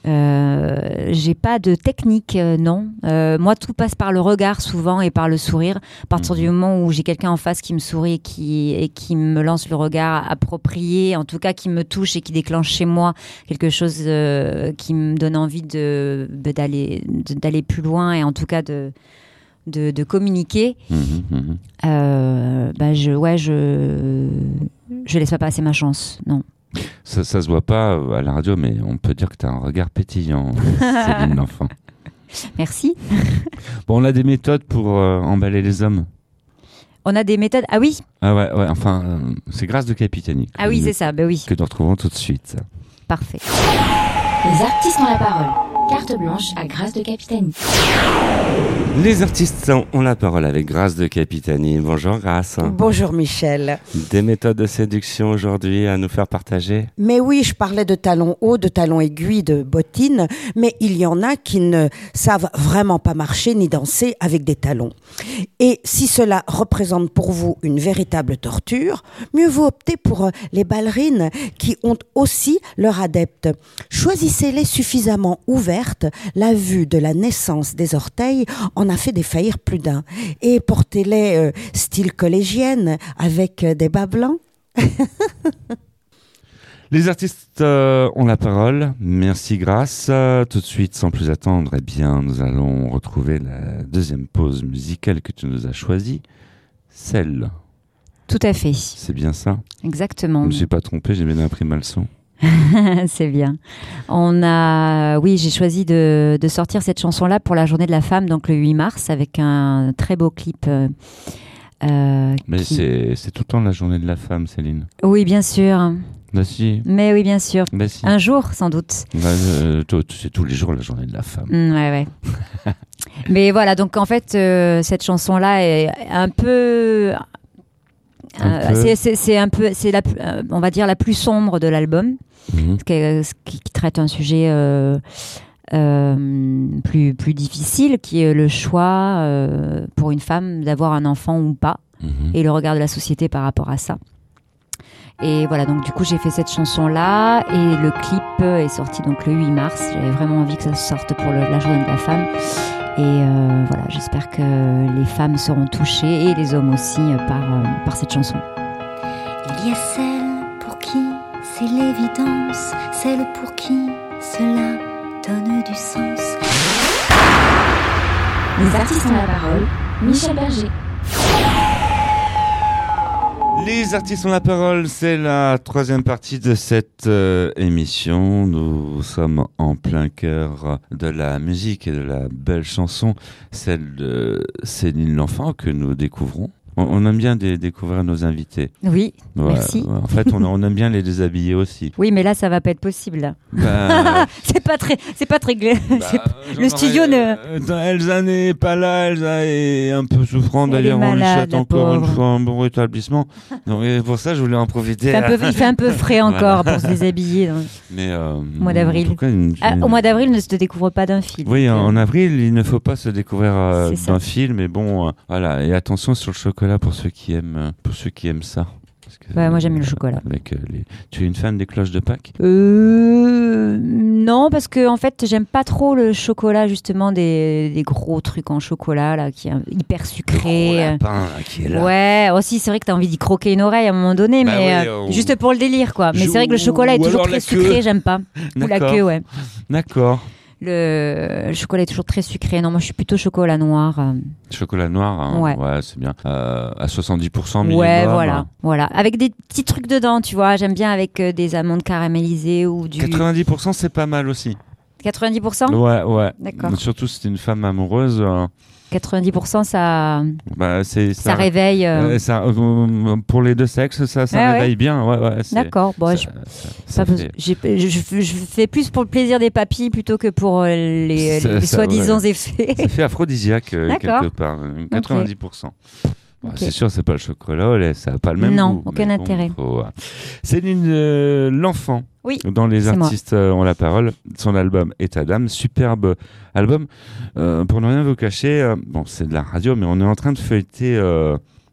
Euh, j'ai pas de technique, euh, non. Euh, moi, tout passe par le regard souvent et par le sourire. À partir du moment où j'ai quelqu'un en face qui me sourit et qui, et qui me lance le regard approprié, en tout cas qui me touche et qui déclenche chez moi quelque chose euh, qui me donne envie de, de, d'aller, de, d'aller plus loin et en tout cas de, de, de communiquer, Mmh, mmh. euh, bah je, ouais, je, je laisse pas passer ma chance, non. Ça, ça se voit pas à la radio, mais on peut dire que tu as un regard pétillant, Céline L'Enfant. Merci. Bon, on a des méthodes pour euh, emballer les hommes. On a des méthodes. Ah oui. Ah ouais, ouais enfin, euh, c'est Grâce de Capitani. Ah oui, c'est ça. Ben oui. Que nous retrouvons tout de suite. Parfait. Les artistes ont la parole. Carte blanche à Grâce de Capitani. Les artistes ont la parole avec Grâce de Capitani. Bonjour Grâce. Bonjour Michel. Des méthodes de séduction aujourd'hui à nous faire partager. Mais oui, je parlais de talons hauts, de talons aiguilles, de bottines, mais il y en a qui ne savent vraiment pas marcher ni danser avec des talons. Et si cela représente pour vous une véritable torture, mieux vaut opter pour les ballerines qui ont aussi leurs adeptes. Choisissez-les suffisamment ouvertes, la vue de la naissance des orteils en a fait défaillir plus d'un. Et portez-les euh, style collégienne avec euh, des bas blancs. Les artistes euh, ont la parole. Merci Grâce. Euh, tout de suite, sans plus attendre, eh bien, nous allons retrouver la deuxième pause musicale que tu nous as choisie. Celle. Tout à fait. C'est bien ça. Exactement. Je ne me suis pas trompé, j'ai bien appris ma leçon. C'est bien. On a, oui, j'ai choisi de, de sortir cette chanson-là pour la Journée de la Femme, donc le huit mars, avec un très beau clip. Euh, Mais qui... c'est, c'est tout le temps la Journée de la Femme, Céline. Oui, bien sûr. Bah si. Mais oui, bien sûr. Bah si. Un jour, sans doute. Bah, euh, toi, c'est tous les jours la Journée de la Femme. Mmh, ouais, ouais. Mais voilà, donc en fait, euh, cette chanson-là est un peu... Un Euh, peu. c'est, c'est, c'est un peu, c'est la, euh, on va dire la plus sombre de l'album, Mmh. ce qui, est- ce qui traite un sujet euh, euh, plus plus difficile, qui est le choix euh, pour une femme d'avoir un enfant ou pas, Mmh. et le regard de la société par rapport à ça. Et voilà, donc du coup j'ai fait cette chanson-là, et le clip est sorti donc le huit mars. J'avais vraiment envie que ça sorte pour le- la Journée de la Femme. Et euh, voilà, j'espère que les femmes seront touchées, et les hommes aussi, euh, par, euh, par cette chanson. Il y a celle pour qui c'est l'évidence, celle pour qui cela donne du sens. Les artistes ont la parole. Michel Berger. Les artistes ont la parole, c'est la troisième partie de cette euh, émission. Nous sommes en plein cœur de la musique et de la belle chanson, celle de Céline L'Enfant que nous découvrons. On, on aime bien dé- découvrir nos invités. Oui, Ouais, merci. ouais. En fait, on, on aime bien les déshabiller aussi. Oui, mais là, ça va pas être possible. Là. Bah, c'est pas très, c'est pas très. gla- c'est- bah, le j'en studio aurais- ne- euh, Elsa n'est pas là, Elsa est un peu souffrante. Elle est D'ailleurs, on lui malade, souhaite la encore une pauvre. fois un bon rétablissement. Donc, et pour ça, je voulais en profiter. Il fait, un peu, il fait un peu frais encore pour se déshabiller. donc. Mais euh, mois d'avril. en tout cas, une- Ah, une- au mois d'avril, ne se découvre pas d'un film. Oui, en, Donc, en avril, il ne faut pas se découvrir euh, C'est ça. d'un film, mais bon, euh, voilà. Et attention sur le chocolat pour ceux qui aiment, euh, pour ceux qui aiment ça. Parce que, Ouais, moi, j'aime le chocolat. Avec euh, les... Tu es une fan des cloches de Pâques? Euh, non, parce que en fait, j'aime pas trop le chocolat, justement, des, des gros trucs en chocolat là, qui est hyper Le gros sucré. lapin là, qui est là. Ouais, aussi c'est vrai que t'as envie d'y croquer une oreille à un moment donné, Bah mais oui, euh, on- juste pour le délire quoi. Mais Je- c'est vrai que le chocolat est ou toujours alors très la sucré, queue. j'aime pas. Ou la D'accord. queue, ouais. D'accord. Le... le chocolat est toujours très sucré. Non, moi je suis plutôt chocolat noir. euh. Chocolat noir, hein, Ouais. ouais, c'est bien. Euh, à soixante-dix pour cent minimum. Ouais, voilà, voilà. Avec des petits trucs dedans, tu vois. J'aime bien avec euh, des amandes caramélisées ou du quatre-vingt-dix pour cent, c'est pas mal aussi. quatre-vingt-dix pour cent. Ouais, ouais. D'accord. Surtout si t'es une femme amoureuse, euh, quatre-vingt-dix pour cent, ça, bah, c'est, ça réveille. euh. Euh, ça, euh, pour les deux sexes, ça, ça Ouais, réveille ouais. bien. Ouais, ouais, c'est- D'accord. Bon, ça- je, ça- ça pas- fait- j'ai- je, je- je fais plus pour le plaisir des papilles plutôt que pour euh, les, Ça- les ça, soi-disant ouais. effets. ça fait aphrodisiaque euh, D'accord. quelque part, euh, quatre-vingt-dix pour cent. Bon, Ok. C'est sûr, c'est pas le chocolat au lait, ça n'a pas le même Non, goût. aucun mais bon, intérêt. faut, euh, Céline euh, L'Enfant, Oui, dans Les c'est moi. artistes euh, ont la parole, son album État d'âme, superbe album. Euh, pour ne rien vous cacher, euh, bon, c'est de la radio, mais on est en train de feuilleter euh,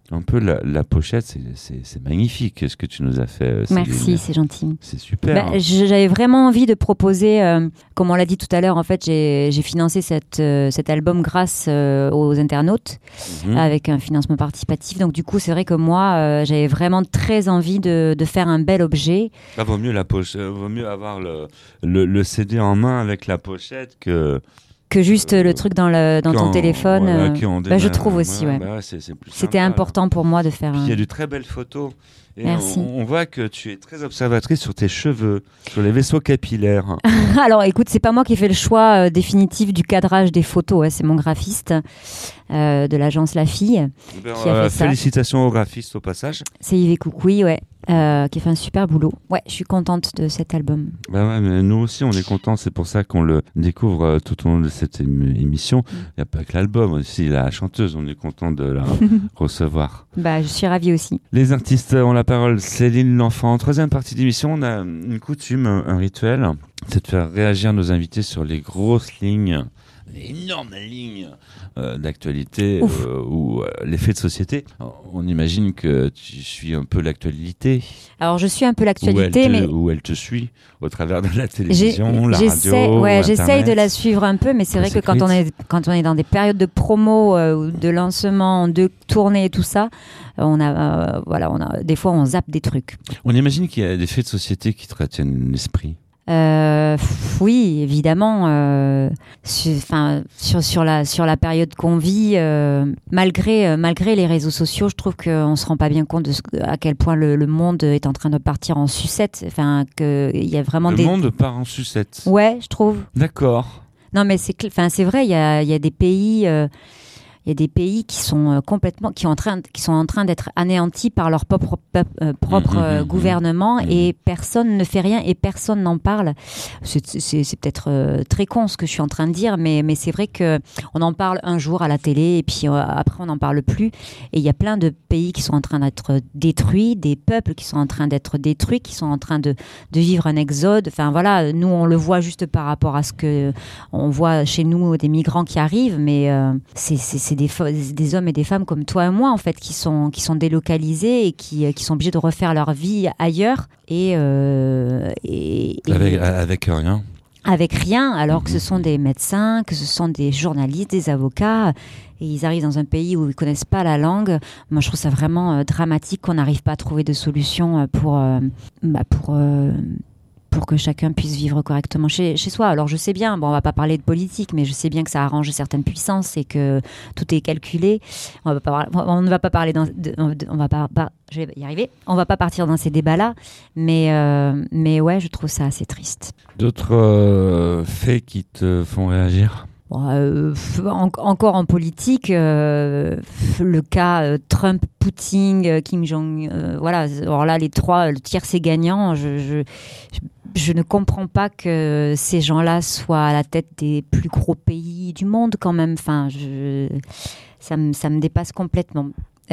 un peu la, la pochette, c'est, c'est, c'est magnifique ce que tu nous as fait. Céline. Merci, c'est gentil. C'est super. Bah, j'avais vraiment envie de proposer, euh, comme on l'a dit tout à l'heure, en fait, j'ai, j'ai financé cette, euh, cet album grâce euh, aux internautes mmh. avec un financement participatif. Donc du coup, c'est vrai que moi, euh, j'avais vraiment très envie de, de faire un bel objet. Ah, vaut mieux la poche, euh, vaut mieux avoir le, le, le C D en main avec la pochette que. Que juste euh, le truc dans, le, dans ton en, téléphone. Voilà, euh, bah, je trouve aussi, ouais. Bah ouais c'est, c'est plus C'était sympa, important là. Pour moi de faire. Il y a un... de très belles photos. Et Merci. On, on voit que tu es très observatrice sur tes cheveux, sur les vaisseaux capillaires. Alors, écoute, c'est pas moi qui ai fait le choix euh, définitif du cadrage des photos. Hein, c'est mon graphiste euh, de l'agence La Fille Ben, qui a euh, fait ça. Félicitations au graphiste au passage. C'est Yves Coucouille, ouais. Euh, qui a fait un super boulot. Ouais, je suis contente de cet album. Bah ouais, mais nous aussi on est contents, c'est pour ça qu'on le découvre euh, tout au long de cette ém- émission. Il n'y a pas que l'album, aussi la chanteuse, on est content de la recevoir. Bah, je suis ravie aussi. Les artistes ont la parole, Céline L'Enfant. En troisième partie d'émission, on a une coutume, un rituel, c'est de faire réagir nos invités sur les grosses lignes, les énormes lignes euh, d'actualité euh, ou euh, les faits de société. On imagine que tu suis un peu l'actualité. Alors, je suis un peu l'actualité, où elle te, mais... où elle te suit au travers de la télévision, J'ai, la j'essaie, radio, ouais, Internet. j'essaye de la suivre un peu, mais c'est vrai que quand on, est, quand on est dans des périodes de promo, euh, de lancement, de tournée et tout ça, on a, euh, voilà, on a, des fois, on zappe des trucs. On imagine qu'il y a des faits de société qui te retiennent l'esprit. Euh, oui, évidemment. Euh, sur, sur, sur, la, sur la période qu'on vit, euh, malgré, euh, malgré les réseaux sociaux, je trouve qu'on ne se rend pas bien compte de ce, à quel point le, le monde est en train de partir en sucette. Enfin, que il y a vraiment le des... monde part en sucette. Ouais, je trouve. D'accord. Non, mais c'est, enfin, c'est vrai, il y a, il y a des pays... Euh, Il y a des pays qui sont complètement, qui, en train, qui sont en train d'être anéantis par leur propre, euh, propre mmh, mmh, gouvernement mmh. et personne ne fait rien et personne n'en parle. C'est, c'est, c'est peut-être euh, très con ce que je suis en train de dire, mais, mais c'est vrai qu'on en parle un jour à la télé et puis euh, après on n'en parle plus. Et il y a plein de pays qui sont en train d'être détruits, des peuples qui sont en train d'être détruits, qui sont en train de, de vivre un exode. Enfin voilà, nous on le voit juste par rapport à ce que on voit chez nous des migrants qui arrivent, mais euh, c'est, c'est, c'est Des, des hommes et des femmes comme toi et moi en fait qui sont, qui sont délocalisés et qui, qui sont obligés de refaire leur vie ailleurs et, euh, et, et avec, avec rien avec rien alors que ce sont des médecins, que ce sont des journalistes, des avocats et ils arrivent dans un pays où ils connaissent pas la langue. Moi je trouve ça vraiment euh, dramatique qu'on n'arrive pas à trouver de solution pour, euh, bah, pour euh, pour que chacun puisse vivre correctement chez, chez soi. Alors je sais bien, bon, on va pas parler de politique, mais je sais bien que ça arrange certaines puissances et que tout est calculé. On, va pas, on ne va pas parler dans, de, on va pas, pas, je vais y arriver. On va pas partir dans ces débats-là, mais euh, mais ouais, je trouve ça assez triste. D'autres euh, faits qui te font réagir? Bon, euh, en, encore en politique, euh, le cas euh, Trump, Poutine, euh, Kim Jong, euh, voilà. Alors là, les trois, le tiers c'est gagnant. Je, je, je, je ne comprends pas que ces gens-là soient à la tête des plus gros pays du monde quand même. Enfin, je, ça me, ça me dépasse complètement.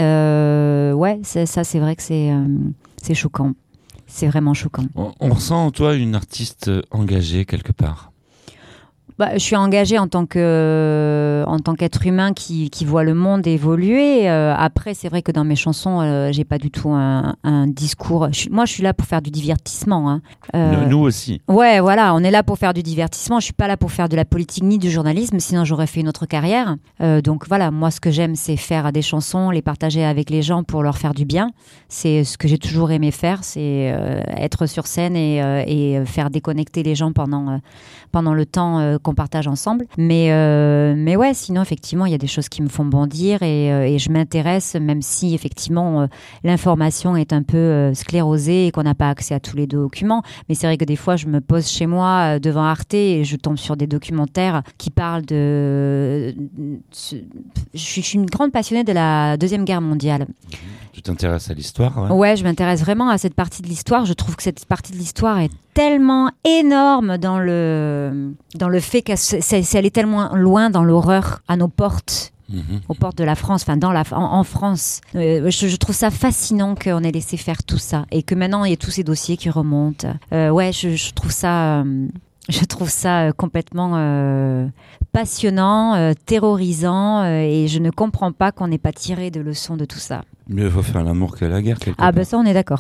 Euh, ouais, c'est, ça, c'est vrai que c'est, euh, c'est choquant. C'est vraiment choquant. On, on ressent en toi une artiste engagée quelque part. Bah, je suis engagée en tant que, en tant qu'être humain qui, qui voit le monde évoluer. Euh, après, c'est vrai que dans mes chansons, euh, j'ai pas du tout un, un discours. Je suis, moi, je suis là pour faire du divertissement. Hein. Euh, Nous aussi. Ouais, voilà, on est là pour faire du divertissement. Je suis pas là pour faire de la politique ni du journalisme, sinon j'aurais fait une autre carrière. Euh, donc voilà, moi, ce que j'aime, c'est faire des chansons, les partager avec les gens pour leur faire du bien. C'est ce que j'ai toujours aimé faire, c'est euh, être sur scène et, euh, et faire déconnecter les gens pendant, euh, pendant le temps euh, qu'on partage ensemble. Mais, euh, mais ouais, sinon, effectivement, il y a des choses qui me font bondir et, euh, et je m'intéresse, même si, effectivement, euh, l'information est un peu euh, sclérosée et qu'on n'a pas accès à tous les documents. Mais c'est vrai que des fois, je me pose chez moi euh, devant Arte et je tombe sur des documentaires qui parlent de... Je suis, je suis une grande passionnée de la Deuxième Guerre mondiale. Tu t'intéresses à l'histoire, ouais. Ouais, je m'intéresse vraiment à cette partie de l'histoire. Je trouve que cette partie de l'histoire est tellement énorme dans le, dans le fait qu'elle c'est, c'est, elle est tellement loin dans l'horreur à nos portes. Mmh. Aux portes de la France, enfin dans la, en, en France. Euh, je, je trouve ça fascinant qu'on ait laissé faire tout ça et que maintenant il y ait tous ces dossiers qui remontent. Euh, ouais, je, je trouve ça... Euh, Je trouve ça complètement euh, passionnant, euh, terrorisant, euh, et je ne comprends pas qu'on n'ait pas tiré de leçons de tout ça. Mieux vaut faire l'amour que la guerre, quelque Ah part. ben ça, on est d'accord.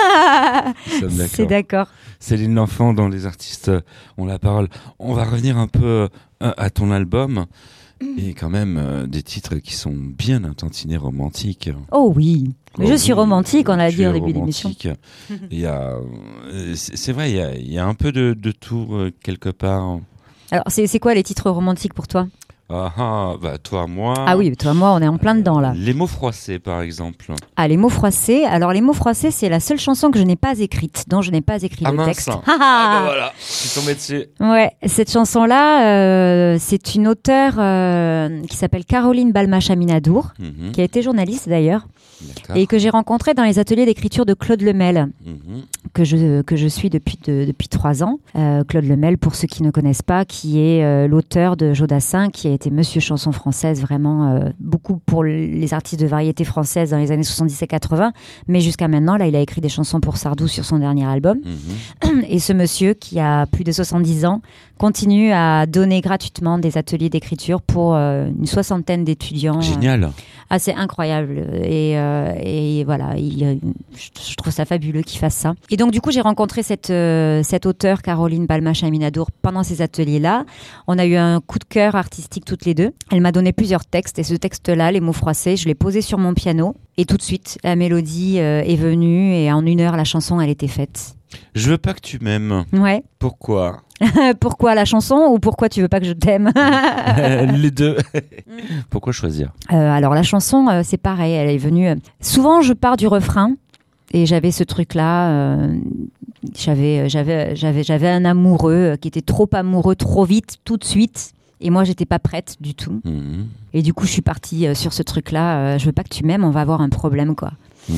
Nous sommes d'accord. C'est d'accord. Céline L'Enfant, dans Les artistes ont la parole. On va revenir un peu à, à ton album. Et quand même euh, des titres qui sont bien intentinés romantiques. Oh oui, mais Oh je suis oui, romantique, on l'a tu dit es en début d'émission. romantique. Il y a, euh, c'est c'est vrai, il y a, il y a un peu de, de tout euh, quelque part. Alors, c'est c'est quoi les titres romantiques pour toi? Ah ah, bah toi, moi. Ah oui, toi, moi, on est en plein dedans là. Les mots froissés, par exemple. Ah, les mots froissés. Alors, les mots froissés, c'est la seule chanson que je n'ai pas écrite, dont je n'ai pas écrit Ah le mince. texte. Ah bah voilà, je suis tombé dessus. Ouais, cette chanson-là, euh, c'est une auteure euh, qui s'appelle Caroline Balma-Chaminadour, Mhm, qui a été journaliste d'ailleurs, d'accord. et que j'ai rencontrée dans les ateliers d'écriture de Claude Lemel, Mhm. que je, que je suis depuis, de- depuis trois ans. Euh, Claude Lemel, pour ceux qui ne connaissent pas, qui est euh, l'auteur de Jodassin, qui a été Monsieur Chanson française, vraiment euh, beaucoup pour les artistes de variété française dans les années soixante-dix et quatre-vingts, mais jusqu'à maintenant, là, il a écrit des chansons pour Sardou sur son dernier album. Mhm. Et ce monsieur, qui a plus de soixante-dix ans, continue à donner gratuitement des ateliers d'écriture pour euh, une soixantaine d'étudiants. Génial. Ah, c'est incroyable. Et, euh, et voilà, il, euh, je, je trouve ça fabuleux qu'il fasse ça. Et donc, du coup, j'ai rencontré cette, euh, cette auteure, Caroline Balma-Chaminadour, pendant ces ateliers-là. On a eu un coup de cœur artistique toutes les deux. Elle m'a donné plusieurs textes. Et ce texte-là, Les mots froissés, je l'ai posé sur mon piano. Et tout de suite, la mélodie euh, est venue. Et en une heure, la chanson, elle était faite. Je veux pas que tu m'aimes. Ouais. Pourquoi? Pourquoi la chanson ou pourquoi tu veux pas que je t'aime? Les deux. Pourquoi choisir? Euh, alors la chanson, euh, c'est pareil, elle est venue. euh, Souvent, je pars du refrain et j'avais ce truc-là. euh, j'avais, j'avais, j'avais, j'avais un amoureux euh, qui était trop amoureux, trop vite, tout de suite. Et moi, j'étais pas prête du tout. Mhm. Et du coup, je suis partie euh, sur ce truc-là. euh, je veux pas que tu m'aimes, on va avoir un problème, quoi. Mhm.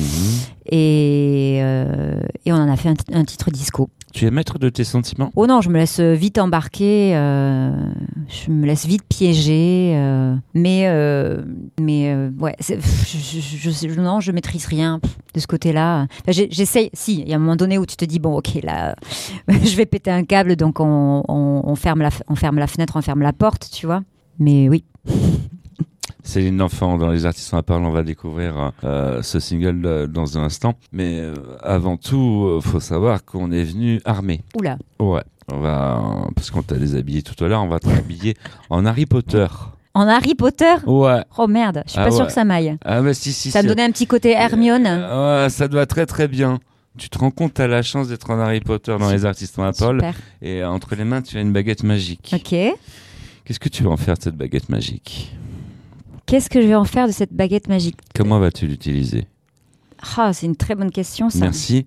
Et, euh, et on en a fait un, t- un titre disco. Tu es maître de tes sentiments? Oh non, je me laisse vite embarquer, euh, je me laisse vite piéger, euh, mais mais, euh, mais euh, ouais, c'est- je, je, je, je- non, je maîtrise rien pff, de ce côté-là. Enfin, j'ai- j'essaye, si, il y a un moment donné où tu te dis bon, ok, là, je vais péter un câble, donc on, on, on ferme la, f- on ferme la fenêtre, on ferme la porte, tu vois. Mais oui. Céline L'Enfant, dans Les artistes en parole, on va découvrir euh, ce single euh, dans un instant. Mais euh, avant tout, euh, faut savoir qu'on est venu armé. Oula. Ouais, on va, parce qu'on t'a déshabillé tout à l'heure, on va te habiller en Harry Potter. En Harry Potter. Ouais. Oh merde, je suis Ah pas sûre ouais. que ça m'aille. Ah bah si, si. Ça si. me donnait un petit côté Hermione. Euh, ouais, ça doit très très bien. Tu te rends compte, t'as la chance d'être en Harry Potter dans Les artistes en parole. Super. Et euh, entre les mains, tu as une baguette magique. Ok. Qu'est-ce que tu vas en faire de cette baguette magique? Qu'est-ce que je vais en faire de cette baguette magique? Comment vas-tu l'utiliser? Ah, c'est une très bonne question, ça. Merci.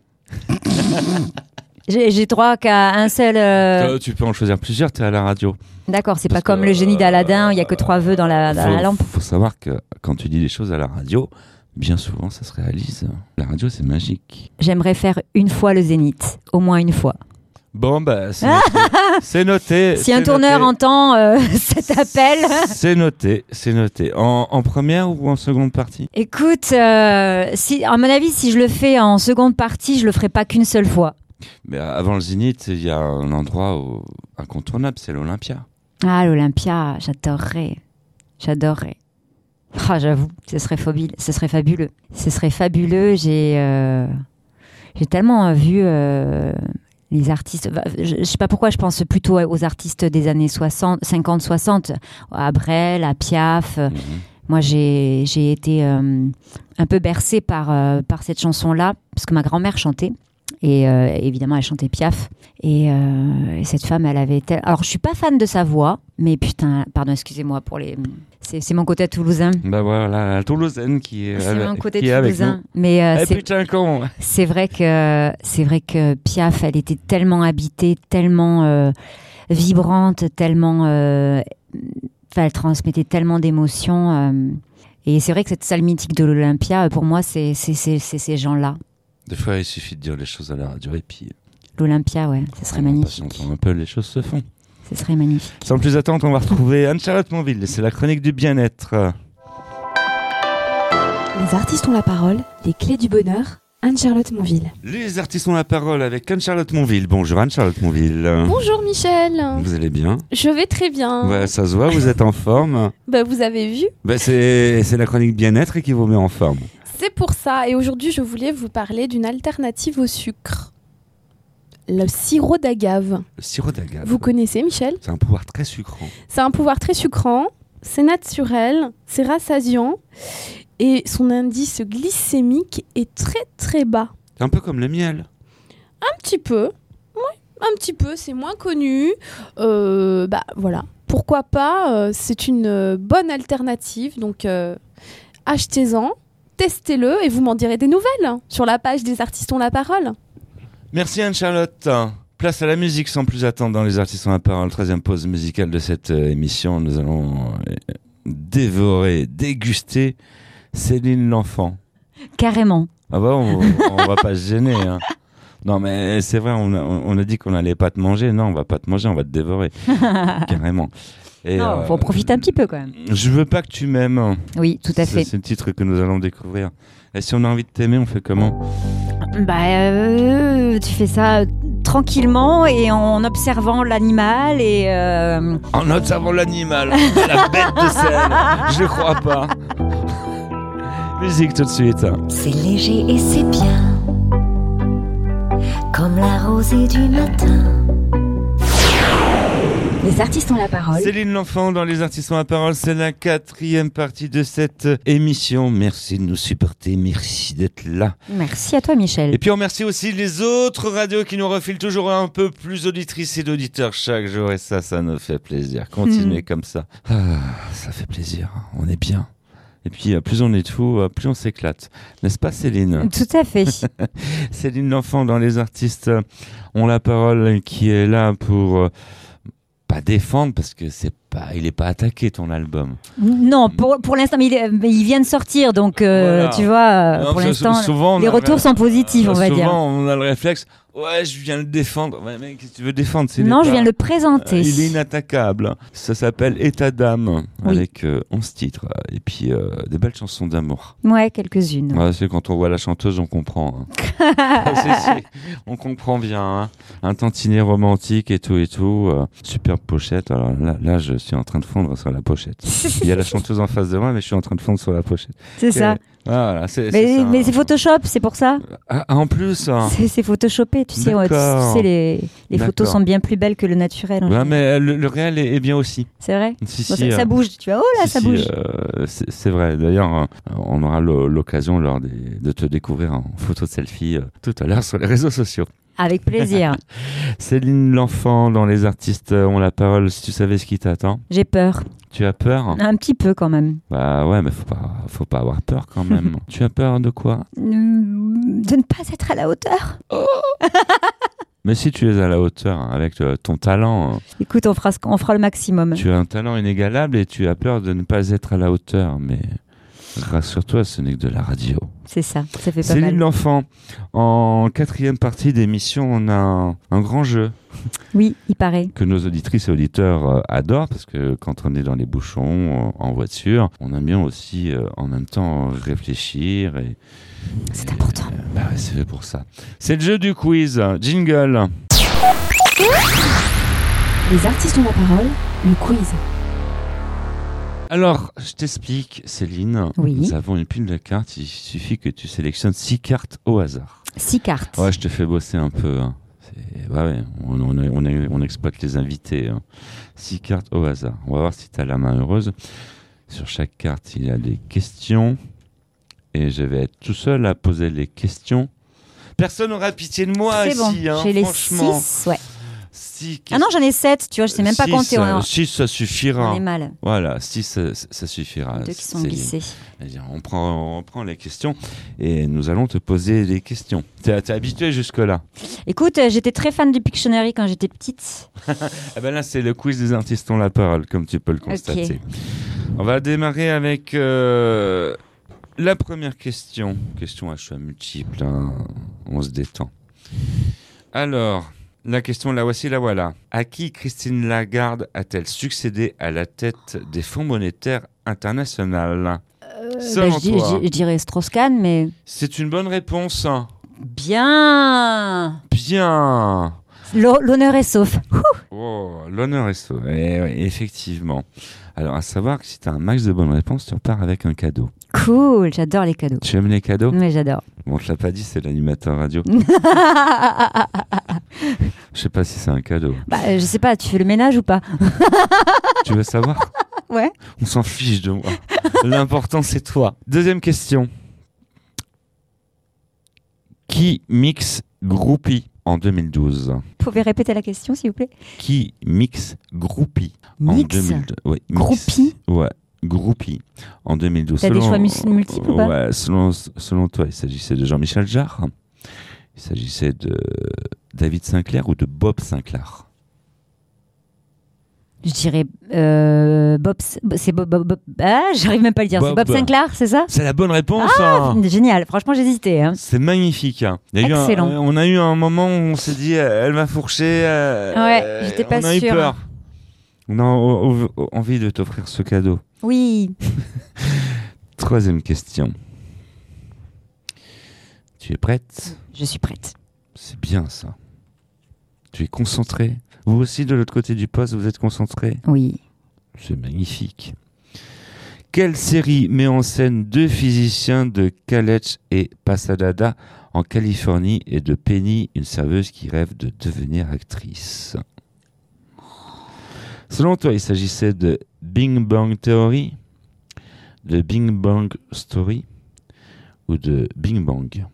J'ai j'ai droit qu'à un seul. euh, Toi, tu peux en choisir plusieurs, t'es à la radio. D'accord, c'est pas Parce comme que, le génie euh, d'Aladin, il y a que trois vœux dans la, dans faut, la lampe. faut savoir que quand tu dis des choses à la radio, bien souvent ça se réalise. La radio, c'est magique. J'aimerais faire une fois le zénith, au moins une fois. Bon, bah, c'est noté. C'est noté. Si un c'est tourneur noté. entend euh, cet appel. C'est noté, c'est noté. En, en première ou en seconde partie? Écoute, euh, si, à mon avis, si je le fais en seconde partie, je le ferai pas qu'une seule fois. Mais avant le Zénith, il y a un endroit où- incontournable, c'est l'Olympia. Ah, l'Olympia, j'adorerais. J'adorerais. Ah, j'avoue, ce serait fabuleux. Ce serait fabuleux. Ce serait fabuleux. J'ai, euh, j'ai tellement vu euh, les artistes. Je, je sais pas pourquoi je pense plutôt aux artistes des années soixante, cinquante, soixante, à Brel, à Piaf. Mhm. Moi, j'ai, j'ai été euh, un peu bercée par, euh, par cette chanson-là, parce que ma grand-mère chantait. Et euh, évidemment, elle chantait Piaf. Et, euh, et cette femme, elle avait... Tel... Alors, je suis pas fan de sa voix, mais putain, pardon, excusez-moi pour les... C'est, c'est mon côté toulousain. Bah voilà, la Toulousaine qui est, C'est avec, mon côté qui est avec toulousain. nous. Mais euh, Eh c'est, putain con. c'est vrai que c'est vrai que Piaf, elle était tellement habitée, tellement euh, vibrante, tellement... euh, Enfin, elle transmettait tellement d'émotions. euh, et c'est vrai que cette salle mythique de l'Olympia, pour moi, c'est, c'est, c'est, c'est ces gens-là. Des fois, il suffit de dire les choses à la radio et puis... L'Olympia, ouais, ce serait en magnifique. patientant un peu, les choses se font. Ce serait magnifique. Sans plus attendre, on va retrouver Anne-Charlotte Monville. C'est la chronique du bien-être. Les artistes ont la parole, les clés du bonheur Anne-Charlotte Monville. Les artistes ont la parole avec Anne-Charlotte Monville. Bonjour Anne-Charlotte Monville. Bonjour Michel. Vous allez bien? Je vais très bien. Ouais, ça se voit, vous êtes en forme. Bah, vous avez vu? Bah, c'est, c'est la chronique bien-être qui vous met en forme. C'est pour ça. Et aujourd'hui, je voulais vous parler d'une alternative au sucre. Le sirop d'agave. Le sirop d'agave. Vous connaissez, Michel? C'est un pouvoir très sucrant. C'est un pouvoir très sucrant. C'est naturel. C'est rassasiant. Et son indice glycémique est très très bas. C'est un peu comme le miel. Un petit peu. Oui, un petit peu. C'est moins connu. Euh, bah voilà. Pourquoi pas euh, c'est une euh, bonne alternative. Donc euh, achetez-en, testez-le et vous m'en direz des nouvelles hein, sur la page des Artistes ont la parole. Merci Anne-Charlotte. Place à la musique sans plus attendre dans les Artistes ont la parole. treizième pause musicale de cette euh, émission. Nous allons euh, dévorer, déguster Céline l'enfant. Carrément. Ah bah on, on va pas se gêner. Hein. Non mais c'est vrai, on a, on a dit qu'on allait pas te manger. Non, on va pas te manger, on va te dévorer. Carrément. Et non, euh, faut en profiter un petit peu quand même. Je veux pas que tu m'aimes. Oui, tout à fait. C'est, c'est le titre que nous allons découvrir. Et si on a envie de t'aimer, on fait comment? Bah, euh, tu fais ça tranquillement et en observant l'animal et... Euh... En observant l'animal, la bête de sel. Je crois pas. Musique tout de suite. C'est léger et c'est bien, comme la rosée du matin. Les artistes ont la parole. Céline l'enfant dans les artistes ont la parole, c'est la quatrième partie de cette émission. Merci de nous supporter, merci d'être là. Merci à toi Michel. Et puis on remercie aussi les autres radios qui nous refilent toujours un peu plus d'auditrices et d'auditeurs chaque jour et ça, ça nous fait plaisir. Continuez mmh. comme ça. Ah, ça fait plaisir, on est bien. Et puis, plus on est de fous, plus on s'éclate. N'est-ce pas, Céline? Tout à fait. Céline l'enfant dans les artistes ont la parole qui est là pour... Euh, pas défendre parce que c'est pas, il est pas attaqué ton album. Non, pour, pour l'instant, mais il, est, mais il vient de sortir, donc euh, voilà. Tu vois, non, pour l'instant, souvent, les retours sont positifs, on va souvent, dire. Souvent, on a le réflexe. Ouais, je viens le défendre. Ouais, mais qu'est-ce que tu veux défendre? C'est non, je pas... viens le présenter. Euh, il est inattaquable. Ça s'appelle État d'âme, oui. avec euh, onze titres et puis euh, des belles chansons d'amour. Ouais, quelques-unes. Ouais, c'est quand on voit la chanteuse, on comprend. Hein. c'est, c'est, on comprend bien. Hein. Un tantinet romantique et tout et tout. Euh, superbe pochette. Alors là, là, je suis en train de fondre sur la pochette. Il y a la chanteuse en face de moi, mais je suis en train de fondre sur la pochette. C'est et, ça. Ah, voilà, c'est, mais, c'est ça. mais c'est Photoshop, c'est pour ça. Ah, en plus, hein. c'est, c'est photoshopé, tu sais. Ouais, tu, tu sais, les, les photos sont bien plus belles que le naturel. Ouais, mais le, le réel est, est bien aussi. C'est vrai. Si, bon, si, ça, euh, ça bouge. Tu vois, oh là, si, ça si, bouge. Euh, c'est, c'est vrai. D'ailleurs, on aura l'occasion lors des, de te découvrir en photo de selfie euh, tout à l'heure sur les réseaux sociaux. Avec plaisir. Céline l'enfant dans les artistes ont la parole. Si tu savais ce qui t'attend. J'ai peur. Tu as peur? Un petit peu quand même. Bah ouais, mais faut pas, faut pas avoir peur quand même. Tu as peur de quoi? De ne pas être à la hauteur. Oh mais si tu es à la hauteur hein, avec euh, ton talent. Écoute, on fera, ce, on fera le maximum. Tu as un talent inégalable et tu as peur de ne pas être à la hauteur, mais rassure-toi, ce n'est que de la radio. C'est ça, ça fait pas Céline mal. Céline l'enfant, en quatrième partie d'émission, on a un, un grand jeu. Oui, il paraît. Que nos auditrices et auditeurs euh, adorent, parce que quand on est dans les bouchons, en, en voiture, on aime bien aussi euh, en même temps réfléchir. Et, c'est et, important. Euh, bah, c'est fait pour ça. C'est le jeu du quiz. Jingle. Les artistes ont la parole, le quiz. Alors, je t'explique, Céline. Oui. Nous avons une pile de cartes. Il suffit que tu sélectionnes six cartes au hasard. Six cartes. Ouais, je te fais bosser un peu. Hein. C'est... Ouais, ouais, on, on, on, on exploite les invités. Hein. Six cartes au hasard. On va voir si tu as la main heureuse. Sur chaque carte, il y a des questions. Et je vais être tout seul à poser les questions. Personne n'aura pitié de moi c'est ici. Bon. Hein, j'ai les franchement. six, ouais. Six ah non, j'en ai sept, tu vois, je sais même pas six, compter. Euh, six, ça suffira. On est mal. Voilà, six, ça, ça suffira. Deux qui sont Céline. glissés. On prend, on prend les questions et nous allons te poser des questions. T'es, t'es habitué jusque-là? Écoute, j'étais très fan du Pictionary quand j'étais petite. eh ben là, c'est le quiz des artistes ont la parole, comme tu peux le constater. Okay. On va démarrer avec euh, la première question. Question à choix multiple, hein. On se détend. Alors... La question, la voici, la voilà. À qui Christine Lagarde a-t-elle succédé à la tête des Fonds monétaires internationaux? euh, bah, je, dis, je, je dirais Strauss-Kahn, mais... C'est une bonne réponse. Bien. Bien. L'ho- L'honneur est sauf. Oh, l'honneur est sauf. Eh ouais, effectivement. Alors, à savoir que si tu as un max de bonnes réponses, tu repars avec un cadeau. Cool, j'adore les cadeaux. Tu aimes les cadeaux? Mais j'adore. Bon, je l'ai pas dit, c'est l'animateur radio. Je sais pas si c'est un cadeau. Bah, euh, je sais pas, tu fais le ménage ou pas? Tu veux savoir? Ouais. On s'en fiche de moi. L'important, c'est toi. Deuxième question. Qui mixe Groupie en deux mille douze? Vous pouvez répéter la question, s'il vous plaît? Qui mixe Groupie en Mix deux mille douze? Ouais, mix. Groupie? Ouais, Groupie en deux mille douze. T'as des choix mus- multiples ou pas? Ouais, selon, selon toi, il s'agissait de Jean-Michel Jarre, il s'agissait de David Sinclair ou de Bob Sinclair? Je dirais euh, Bob. C'est Bob. Bob, Bob ah, j'arrive même pas à le dire. C'est Bob. Bob Sinclair, c'est ça? C'est la bonne réponse. Ah, hein. génial. Franchement, j'hésitais. Hein. C'est magnifique. Hein. Il y a eu un- Excellent. on a eu un moment où on s'est dit, euh, elle va fourcher. euh, Ouais, euh, j'étais pas on a eu sûre. peur. On a o- o- envie de t'offrir ce cadeau. Oui. Troisième question. Tu es prête? Je suis prête. C'est bien ça. Tu es concentré? Vous aussi, de l'autre côté du poste, vous êtes concentré? Oui. C'est magnifique. Quelle série met en scène deux physiciens de Calech et Pasadena en Californie et de Penny, une serveuse qui rêve de devenir actrice? Selon toi, il s'agissait de Bing Bang Theory, de Bing Bang Story ou de Bing Bang?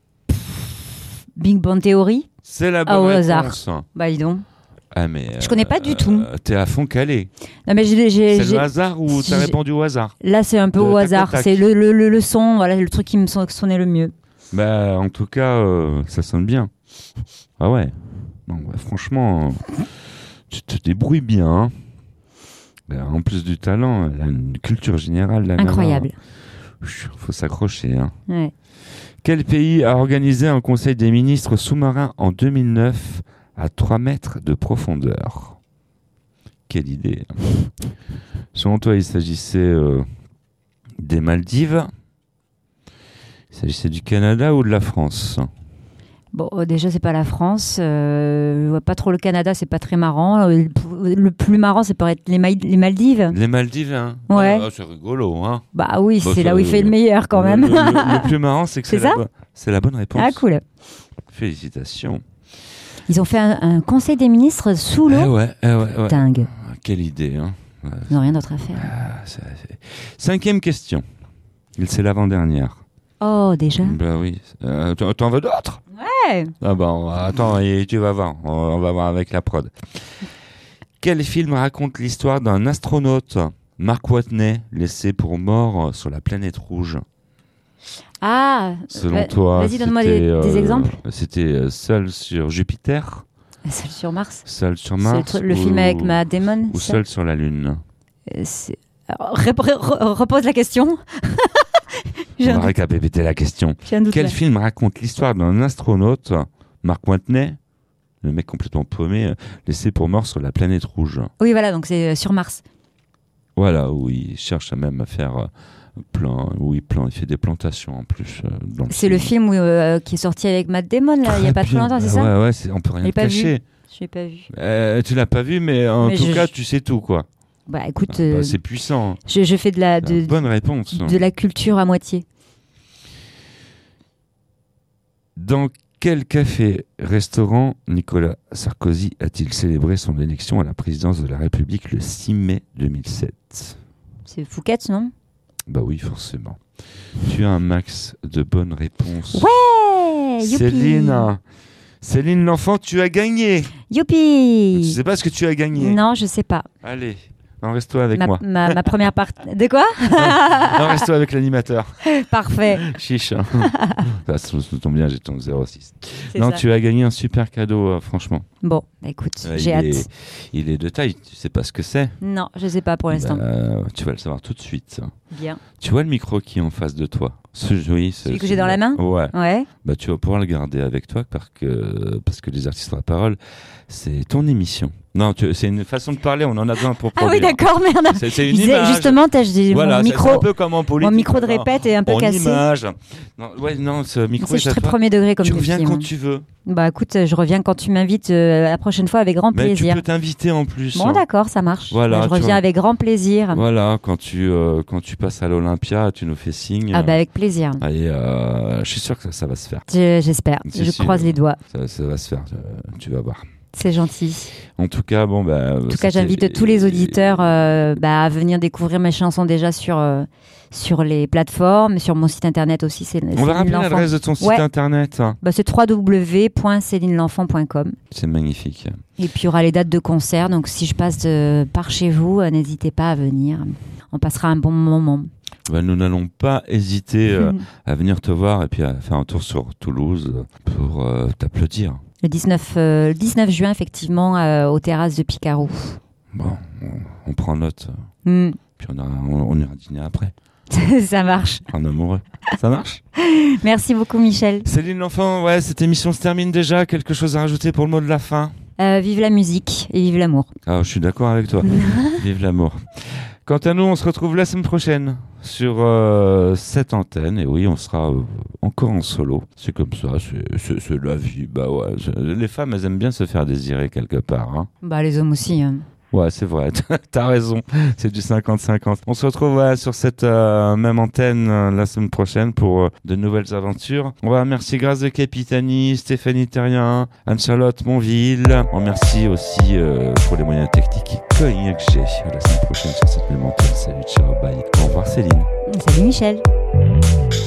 Big Bang Theory? C'est la Ah, bonne au hasard. réponse. Bah, dis donc. Ah, mais, Je connais pas du tout. T'es à fond calé. Non, mais j'ai. j'ai- C'est j'ai- le hasard ou t'as j'ai- répondu au hasard? Là, c'est un peu De au tac au hasard. tac. C'est le, le, le, le son, voilà, le truc qui me son- sonnait le mieux. Bah, en tout cas, euh, ça sonne bien. Ah ouais. Non, bah, franchement, euh, tu te débrouilles bien. Hein. Bah, en plus du talent, elle a une culture générale. La nana. Incroyable. Chut, faut s'accrocher. Hein. Ouais. Quel pays a organisé un conseil des ministres sous-marins en deux mille neuf à trois mètres de profondeur? Quelle idée. Hein. Selon toi, il s'agissait euh, des Maldives? Il s'agissait du Canada ou de la France? Bon, euh, déjà, c'est pas la France. Euh, je vois pas trop le Canada, c'est pas très marrant. Euh, Le, le plus marrant, c'est peut être les, Maï- les Maldives. Les Maldives, hein? Ouais. Ah, c'est rigolo, hein? Bah oui, Bah, c'est ça, là où il fait euh, le meilleur quand Le- même. Le, le- le plus marrant, c'est que c'est C'est la, ça bo- c'est la bonne réponse. Ah, cool. Félicitations. Ils ont fait un, un conseil des ministres sous l'eau. Eh ouais, eh ouais, ouais. Dingue. Ah, quelle idée, hein? Ouais. Ils n'ont rien d'autre à faire. Ah, ça, c'est- Cinquième question. C'est l'avant-dernière. Oh, déjà? Bah oui. Euh, t'en- T'en veux d'autres? Ouais. Ah bah, on va- attends, et tu vas voir. On, on va voir avec la prod. Quel film raconte l'histoire d'un astronaute, Mark Watney, laissé pour mort sur la planète rouge? Ah, Selon va- toi, vas-y, donne-moi c'était, des, des euh, exemples. C'était euh, Seul sur Jupiter, Seul sur Mars. Seul sur C'est Mars, le, truc- le ou- film avec Matt Damon. ou ça Seul sur la Lune. Euh, c'est- Alors, rép- re- re- repose la question. J'ai On un va doute. récapituler la question. J'ai un doute Quel là. film raconte l'histoire d'un astronaute, Mark Watney, le mec complètement paumé, euh, laissé pour mort sur la planète rouge? Oui, voilà, donc c'est euh, sur Mars. Voilà, où il cherche à même à faire euh, plein, où il, plante, il fait des plantations en plus. euh, dans C'est le film où, euh, qui est sorti avec Matt Damon, là, il n'y a pas très bien. longtemps, c'est Ah ça? Ouais, ouais, c'est- on peut rien l'ai te pas cacher. Je l'ai pas vu. Euh, tu l'as pas vu, mais en Mais tout je- cas, tu sais tout, quoi. Bah écoute, Ah, bah, euh, c'est puissant. je, je fais de la, de, Bonne réponse. de la culture à moitié. Dans quel café-restaurant Nicolas Sarkozy a-t-il célébré son élection à la présidence de la République le six mai deux mille sept? C'est Fouquet's, non? Bah oui, forcément. Tu as un max de bonnes réponses. Ouais, youpi. Céline, Céline l'enfant, tu as gagné. Tu Youpi. sais pas ce que tu as gagné. Non, je sais pas. Allez, en reste-toi avec Ma, moi. ma, ma première partie. De quoi? En reste-toi avec l'animateur. Parfait. Chiche. hein. Ça, ça tombe bien, j'ai ton zéro six. C'est Non, ça. tu as gagné un super cadeau, euh, franchement. Bon, bah, écoute, Euh, j'ai il hâte. Est, il est de taille, tu sais pas ce que c'est. Non, je sais pas pour l'instant. Euh, tu vas le savoir tout de suite. Bien. Tu vois le micro qui est en face de toi, Ce, oui, c'est, Celui que j'ai dans la main ? Ouais. Ouais. Bah, tu vas pouvoir le garder avec toi parce que, parce que les artistes à la parole, c'est ton émission. Non, tu, c'est une façon de parler, on en a besoin pour Ah produire. oui, d'accord, merde. C'est, c'est une Je disais, image. justement, t'as, j'ai, Voilà, mon c'est, micro, c'est un peu comme en politique. mon micro de répète est un peu en cassé. image. Non, ouais, non, ce micro Ça, je suis est à très toi. premier degré comme Tu tu reviens dis, quand moi. tu veux. Bah écoute, je reviens quand tu m'invites euh, la prochaine fois avec grand Mais plaisir. tu peux t'inviter en plus. Bon, d'accord, ça marche. Voilà, Bah, je tu reviens vois. avec grand plaisir. Voilà, quand tu, euh, quand tu passes à l'Olympia, tu nous fais signe. Ah bah avec plaisir. Et euh, je suis sûr que ça, ça va se faire. Je- j'espère. Si, je si, croise euh, les doigts. Ça, ça va se faire, euh, tu vas voir. C'est gentil. En tout cas, bon, bah. En tout cas, j'invite tous les auditeurs euh, bah, à venir découvrir mes chansons déjà sur, euh, sur les plateformes, sur mon site internet aussi. C'est, On va rappeler l'adresse de ton site Ouais. internet. Bah, c'est w w w point céline l'enfant point com. C'est magnifique. Et puis il y aura les dates de concert. Donc si je passe de, par chez vous, euh, n'hésitez pas à venir. On passera un bon moment. Bah, nous n'allons pas hésiter euh, à venir te voir et puis à faire un tour sur Toulouse euh, pour euh, t'applaudir. Le dix-neuf, euh, le dix-neuf juin, effectivement, euh, aux terrasses de Picarou. Bon, on, on prend note. Mm. Puis on, a, on, on ira dîner après. Ça marche. En amoureux. Ça marche? Merci beaucoup, Michel. Céline L'Enfant, ouais, cette émission se termine déjà. Quelque chose à rajouter pour le mot de la fin? Euh, vive la musique et vive l'amour. Ah, je suis d'accord avec toi. Vive l'amour. Quant à nous, on se retrouve la semaine prochaine sur euh, cette antenne. Et oui, on sera euh, encore en solo. C'est comme ça, c'est, c'est, c'est la vie. Bah ouais, c'est- les femmes, elles aiment bien se faire désirer quelque part. Hein. Bah les hommes aussi. Hein. Ouais, c'est vrai. T'as raison. C'est du cinquante cinquante. On se retrouve ouais, sur cette euh, même antenne euh, la semaine prochaine pour euh, de nouvelles aventures. On va remercier Grâce de Capitani, Stéphanie Terrien, Anne-Charlotte Monville. On remercie aussi euh, pour les moyens techniques Cognac G. À la semaine prochaine sur cette même antenne. Salut, ciao, bye. Au revoir Céline. Salut Michel.